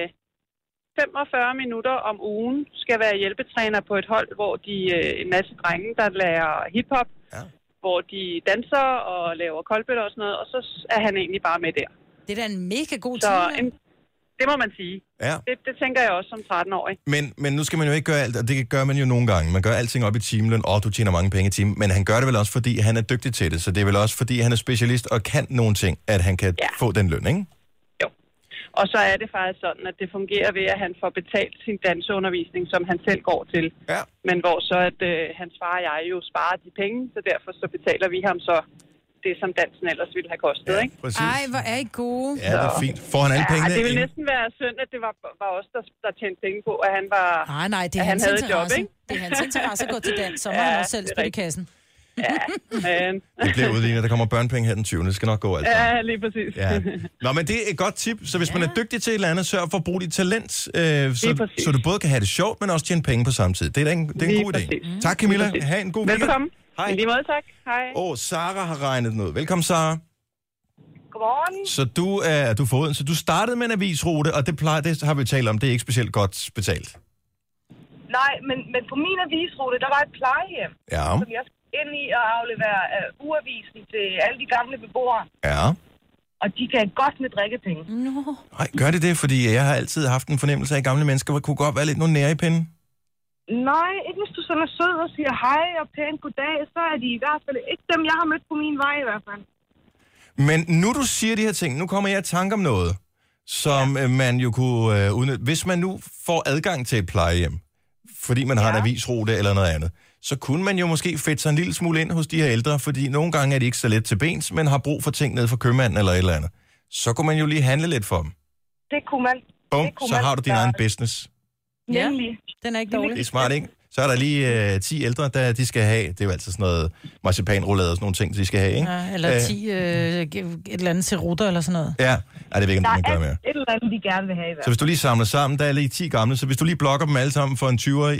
M: 45 minutter om ugen skal være hjælpetræner på et hold, hvor de en masse drenge, der lærer hiphop, hvor de danser og laver koldbøtter og sådan noget, og så er han egentlig bare med der.
D: Det er da en mega god
M: time. Det må man sige.
C: Ja.
M: Det tænker jeg også som 13-årig.
C: Men nu skal man jo ikke gøre alt, og det gør man jo nogle gange. Man gør alting op i timeløn, og du tjener mange penge i timen, men han gør det vel også, fordi han er dygtig til det, så det er vel også, fordi han er specialist og kan nogle ting, at han kan få den løn, ikke?
M: Jo. Og så er det faktisk sådan, at det fungerer ved, at han får betalt sin danseundervisning, som han selv går til.
C: Ja.
M: Men hvor så, at hans far og jeg jo sparer de penge, så derfor så betaler vi ham så det, som dansen ellers ville have kostet, ikke?
C: Præcis.
D: Ej, hvor er I gode.
C: Ja, det er fint. Får han alle pengene?
M: Det ville næsten være synd, at det var os, der tjente penge på, at han var...
D: Nej, det er hans interesse. Det er hans interesse at gå til dans, så må han også selv spille i kassen.
M: Ja, men...
C: Det bliver udlignet. Der kommer børnepenge her den 20. Det skal nok gå alt.
M: Ja, lige præcis.
C: Ja. Nå, men det er et godt tip. Så hvis man er dygtig til et eller andet, sørg for at bruge dit talent, så du både kan have det sjovt, men også tjene penge på samme tid. Det er en god idé. Tak, Camilla. Ha' en god weekend.
M: Velkommen.
C: Hej.
M: Lige måde, tak. Hej.
C: Sara har regnet den ud. Velkommen, Sara.
N: Godmorgen.
C: Så du får uden. Så du startede med en avisrute, og det har vi talt om, det er ikke specielt godt betalt.
N: Nej, men på min avisrute, der var et plejehjem, som jeg skulle ind i og aflevere uavisen til alle de gamle beboere.
C: Ja.
N: Og de gav godt med drikkepenge.
C: Nej, gør det? Fordi jeg har altid haft en fornemmelse af, at gamle mennesker kunne godt være lidt nogle nære i pinden.
N: Nej, ikke hvis du sådan er sød og siger hej og pænt goddag, så er de i hvert fald ikke dem, jeg har mødt på min vej i hvert fald.
C: Men nu du siger de her ting, nu kommer jeg i tanke om noget, som man jo kunne udnytte. Hvis man nu får adgang til et plejehjem, fordi man har en avisrute eller noget andet, så kunne man jo måske fedte sig en lille smule ind hos de her ældre, fordi nogle gange er de ikke så let til bens, men har brug for ting nede fra købmanden eller et eller andet. Så kunne man jo lige handle lidt for dem.
N: Det kunne man.
C: Så har du din egen business.
N: Nemlig.
D: Den er ikke dårlig.
C: Det er smart, ikke? Så er der lige 10 ældre, der de skal have. Det er jo altid sådan noget marcipanroulade og sådan nogle ting, de skal have, ikke?
D: Ja, eller 10 et eller andet cerutter eller sådan noget.
C: Ja, det ved ikke, man gør mere.
N: Der er et eller andet, de gerne vil have i hvert.
C: Så hvis du lige samler sammen, der er lige 10 gamle, så hvis du lige blokker dem alle sammen for en 20'er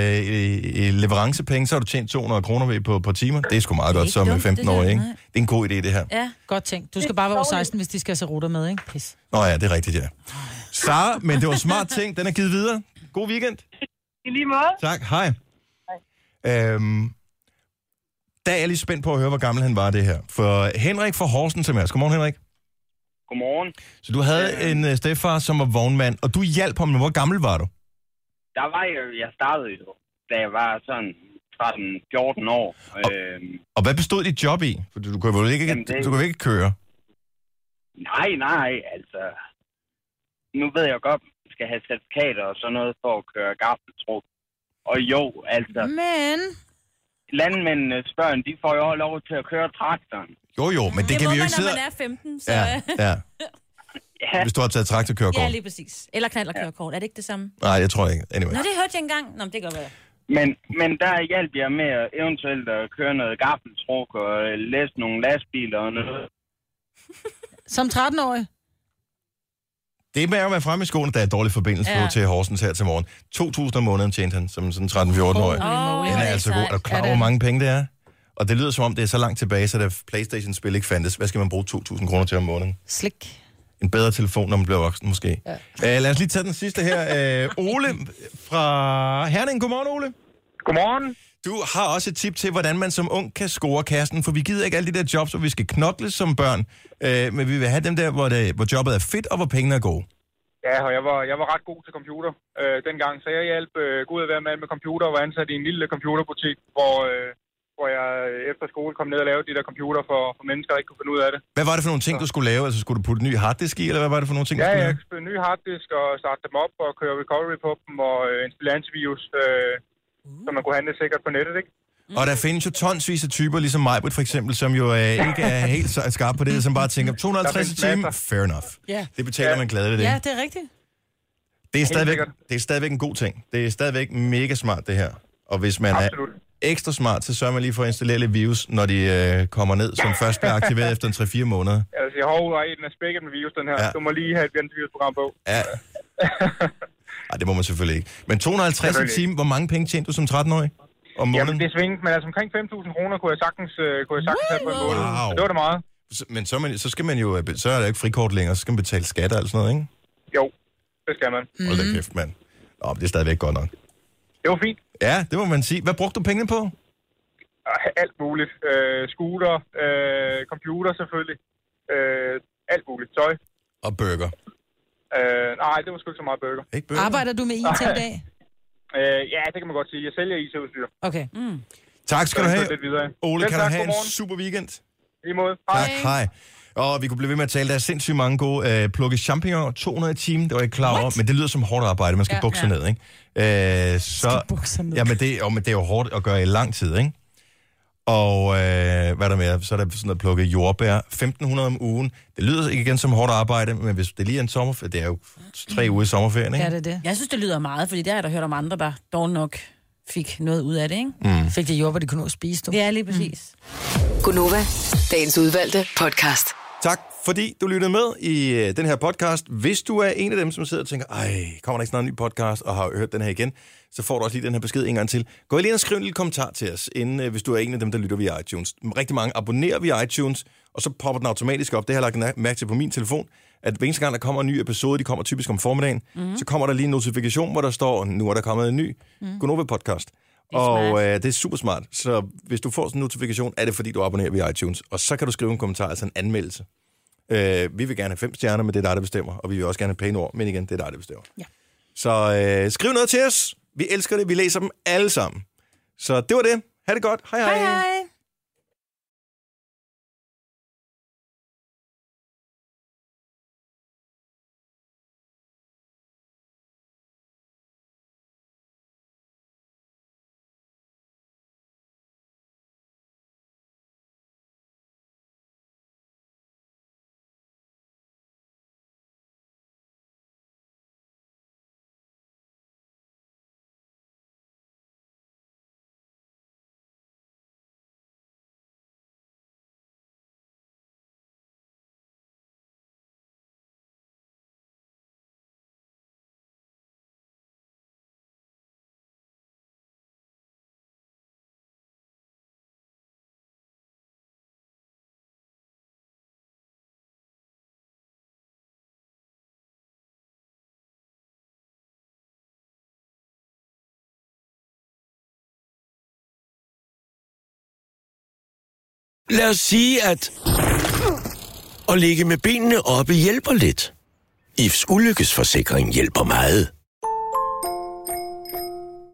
C: i leverancepenge, så har du tjent 200 kroner ved på timer. Det er sgu meget godt som 15-årig, ikke? Det er en god idé, det her.
D: Ja, godt tænkt. Du skal bare være over 16, hvis de skal have cerutter med, ikke? Pis.
C: Nå ja, det er rigtigt, ja. Sara, men det var smart ting. Den er givet videre. God weekend.
N: I lige måde.
C: Tak, hej. Der er jeg lige spændt på at høre, hvor gammel han var det her. For Henrik fra Horsens til os. Godmorgen, Henrik.
O: Godmorgen.
C: Så du havde en stedfar, som var vognmand, og du hjalp ham. Hvor gammel var du?
O: Jeg startede jo, da jeg var sådan 13-14 år.
C: Og hvad bestod dit job i? For du kunne jo ikke køre.
O: Nej, altså... Nu ved jeg godt, at man skal have certifikater og sådan noget for at køre gaffeltruck. Og jo, altså...
D: Men...
O: Landmændenes børn, de får jo lov til at køre traktoren.
C: Jo, men det kan vi jo ikke sidde...
E: Det må man, når man er 15, så...
C: Ja. Hvis du har taget traktorkørekort.
E: Ja, lige præcis. Eller knallerkørekort. Er det ikke det samme?
C: Nej, jeg tror ikke. Anyway.
E: Nå, det hørte jeg engang. Nå, det kan godt være.
O: Men der hjalp jeg med at eventuelt at køre noget gaffeltruck og læse nogle lastbiler og noget.
D: Som 13-årig?
C: Det med at være fremme i skolen, der er dårlig forbindelse til Horsens her til morgen. 2.000 om måneden tjente han som sådan 13-14-årig. Den er altså god. Er du klar over, hvor mange penge det er? Og det lyder som om, det er så langt tilbage, så da PlayStation-spil ikke fandtes. Hvad skal man bruge 2.000 kroner til om måneden?
D: Slik.
C: En bedre telefon, når man bliver voksen, måske. Ja. Lad os lige tage den sidste her. Ole fra Herning. Godmorgen, Ole.
I: Godmorgen.
C: Du har også et tip til, hvordan man som ung kan score kassen, for vi gider ikke alle de der jobs, hvor vi skal knokle som børn, men vi vil have dem der, hvor jobbet er fedt, og hvor pengene er gode.
I: Ja, og jeg var ret god til computer dengang, så jeg hjalp Gud at være med computer og var ansat i en lille computerbutik, hvor jeg efter skole kom ned og lavede de der computer for mennesker, der ikke kunne finde ud af det. Hvad var det for nogle ting, du skulle lave? Altså skulle du putte en ny harddisk i, eller hvad var det for nogle ting, du skulle lave? Ja, jeg skulle en ny harddisk og starte dem op og køre recovery på dem og installere antivirus, så man kunne handle sikkert på nettet, ikke?
C: Og der findes jo tonsvis af typer, ligesom Majbrit for eksempel, som jo ikke er helt skarp på det, som bare tænker, 250 timer, fair enough.
D: Yeah.
C: Det betaler man gladeligt, det.
D: Ja, det er rigtigt.
C: Det er stadigvæk en god ting. Det er stadigvæk mega smart, det her. Og hvis man er ekstra smart, så sørger man lige for at installere lidt virus, når de kommer ned, som først bliver aktiveret efter 3-4 måneder.
I: Altså, jeg har den er spækket med virus, den her. Ja. Du må lige have et antivirusprogram på.
C: Ja. Ej, det må man selvfølgelig ikke. Men 250 i timen, hvor mange penge tjente du som 13-årig om måneden?
I: Jamen, det svingte, men altså omkring 5.000 kroner kunne jeg sagtens have på en måned. Wow. Så det var det meget.
C: Men så skal man jo, så er der ikke frikort længere, så skal man betale skatter og sådan noget, ikke?
I: Jo, det skal man.
C: Hold da kæft, mand. Det er stadigvæk godt nok.
I: Det var fint.
C: Ja, det må man sige. Hvad brugte du pengene på?
I: Alt muligt. Scooter, computer selvfølgelig. Alt muligt. Tøj.
C: Og burger.
I: Nej, det var sgu ikke så meget burger.
C: Ikke burger?
D: Arbejder du med IT i dag?
I: Ja, det kan man godt sige. Jeg sælger IT-udstyr.
D: Okay.
C: Tak skal du have. Ole,
I: kan
C: du have en super weekend?
I: I måde.
C: Tak, hej. Og vi kunne blive ved med at tale, der er sindssygt mange gode plukke champignon, 200 i timen, det var jeg ikke klar over, men det lyder som hårdt arbejde, man skal bukse sig ned, ikke? Ja, men det er jo hårdt at gøre i lang tid, ikke? Og hvad er der mere? Så er der sådan noget plukke jordbær, 1.500 om ugen. Det lyder ikke igen som hårdt arbejde, men hvis det lige er en sommerferie, det er jo 3 uger i sommerferien, ikke?
E: Ja, det. Jeg synes, det lyder meget, fordi der har jeg da hørt om andre, der dog nok fik noget ud af det, ikke?
D: Fik det jordbær, de kunne nå at spise, du?
E: Ja, lige præcis.
F: Gunova, dagens udvalgte podcast.
C: Tak, fordi du lyttede med i den her podcast. Hvis du er en af dem, som sidder og tænker, kommer der ikke snart en ny podcast, og har hørt den her igen, så får du også lige den her besked en gang til. Gå lige ind og skriv en lille kommentar til os, inden, hvis du er en af dem, der lytter via iTunes. Rigtig mange abonnerer via iTunes, og så popper den automatisk op. Det har jeg lagt mærke til på min telefon, at hver eneste gang, der kommer en ny episode, de kommer typisk om formiddagen, så kommer der lige en notifikation, hvor der står, nu er der kommet en ny Gunova-podcast. Og det er super smart. Så hvis du får sådan en notifikation, er det fordi, du abonnerer via iTunes. Og så kan du skrive en kommentar, altså en anmeldelse. Vi vil gerne have 5 stjerner, men det er dig, der bestemmer. Og vi vil også gerne have pæne ord, men igen, det er dig, der bestemmer.
D: Ja.
C: Så skriv noget til os. Vi elsker det. Vi læser dem alle sammen. Så det var det. Ha' det godt. Hej hej.
D: Hej hej.
P: Lad os sige, at ligge med benene oppe hjælper lidt. IF's ulykkesforsikring hjælper meget.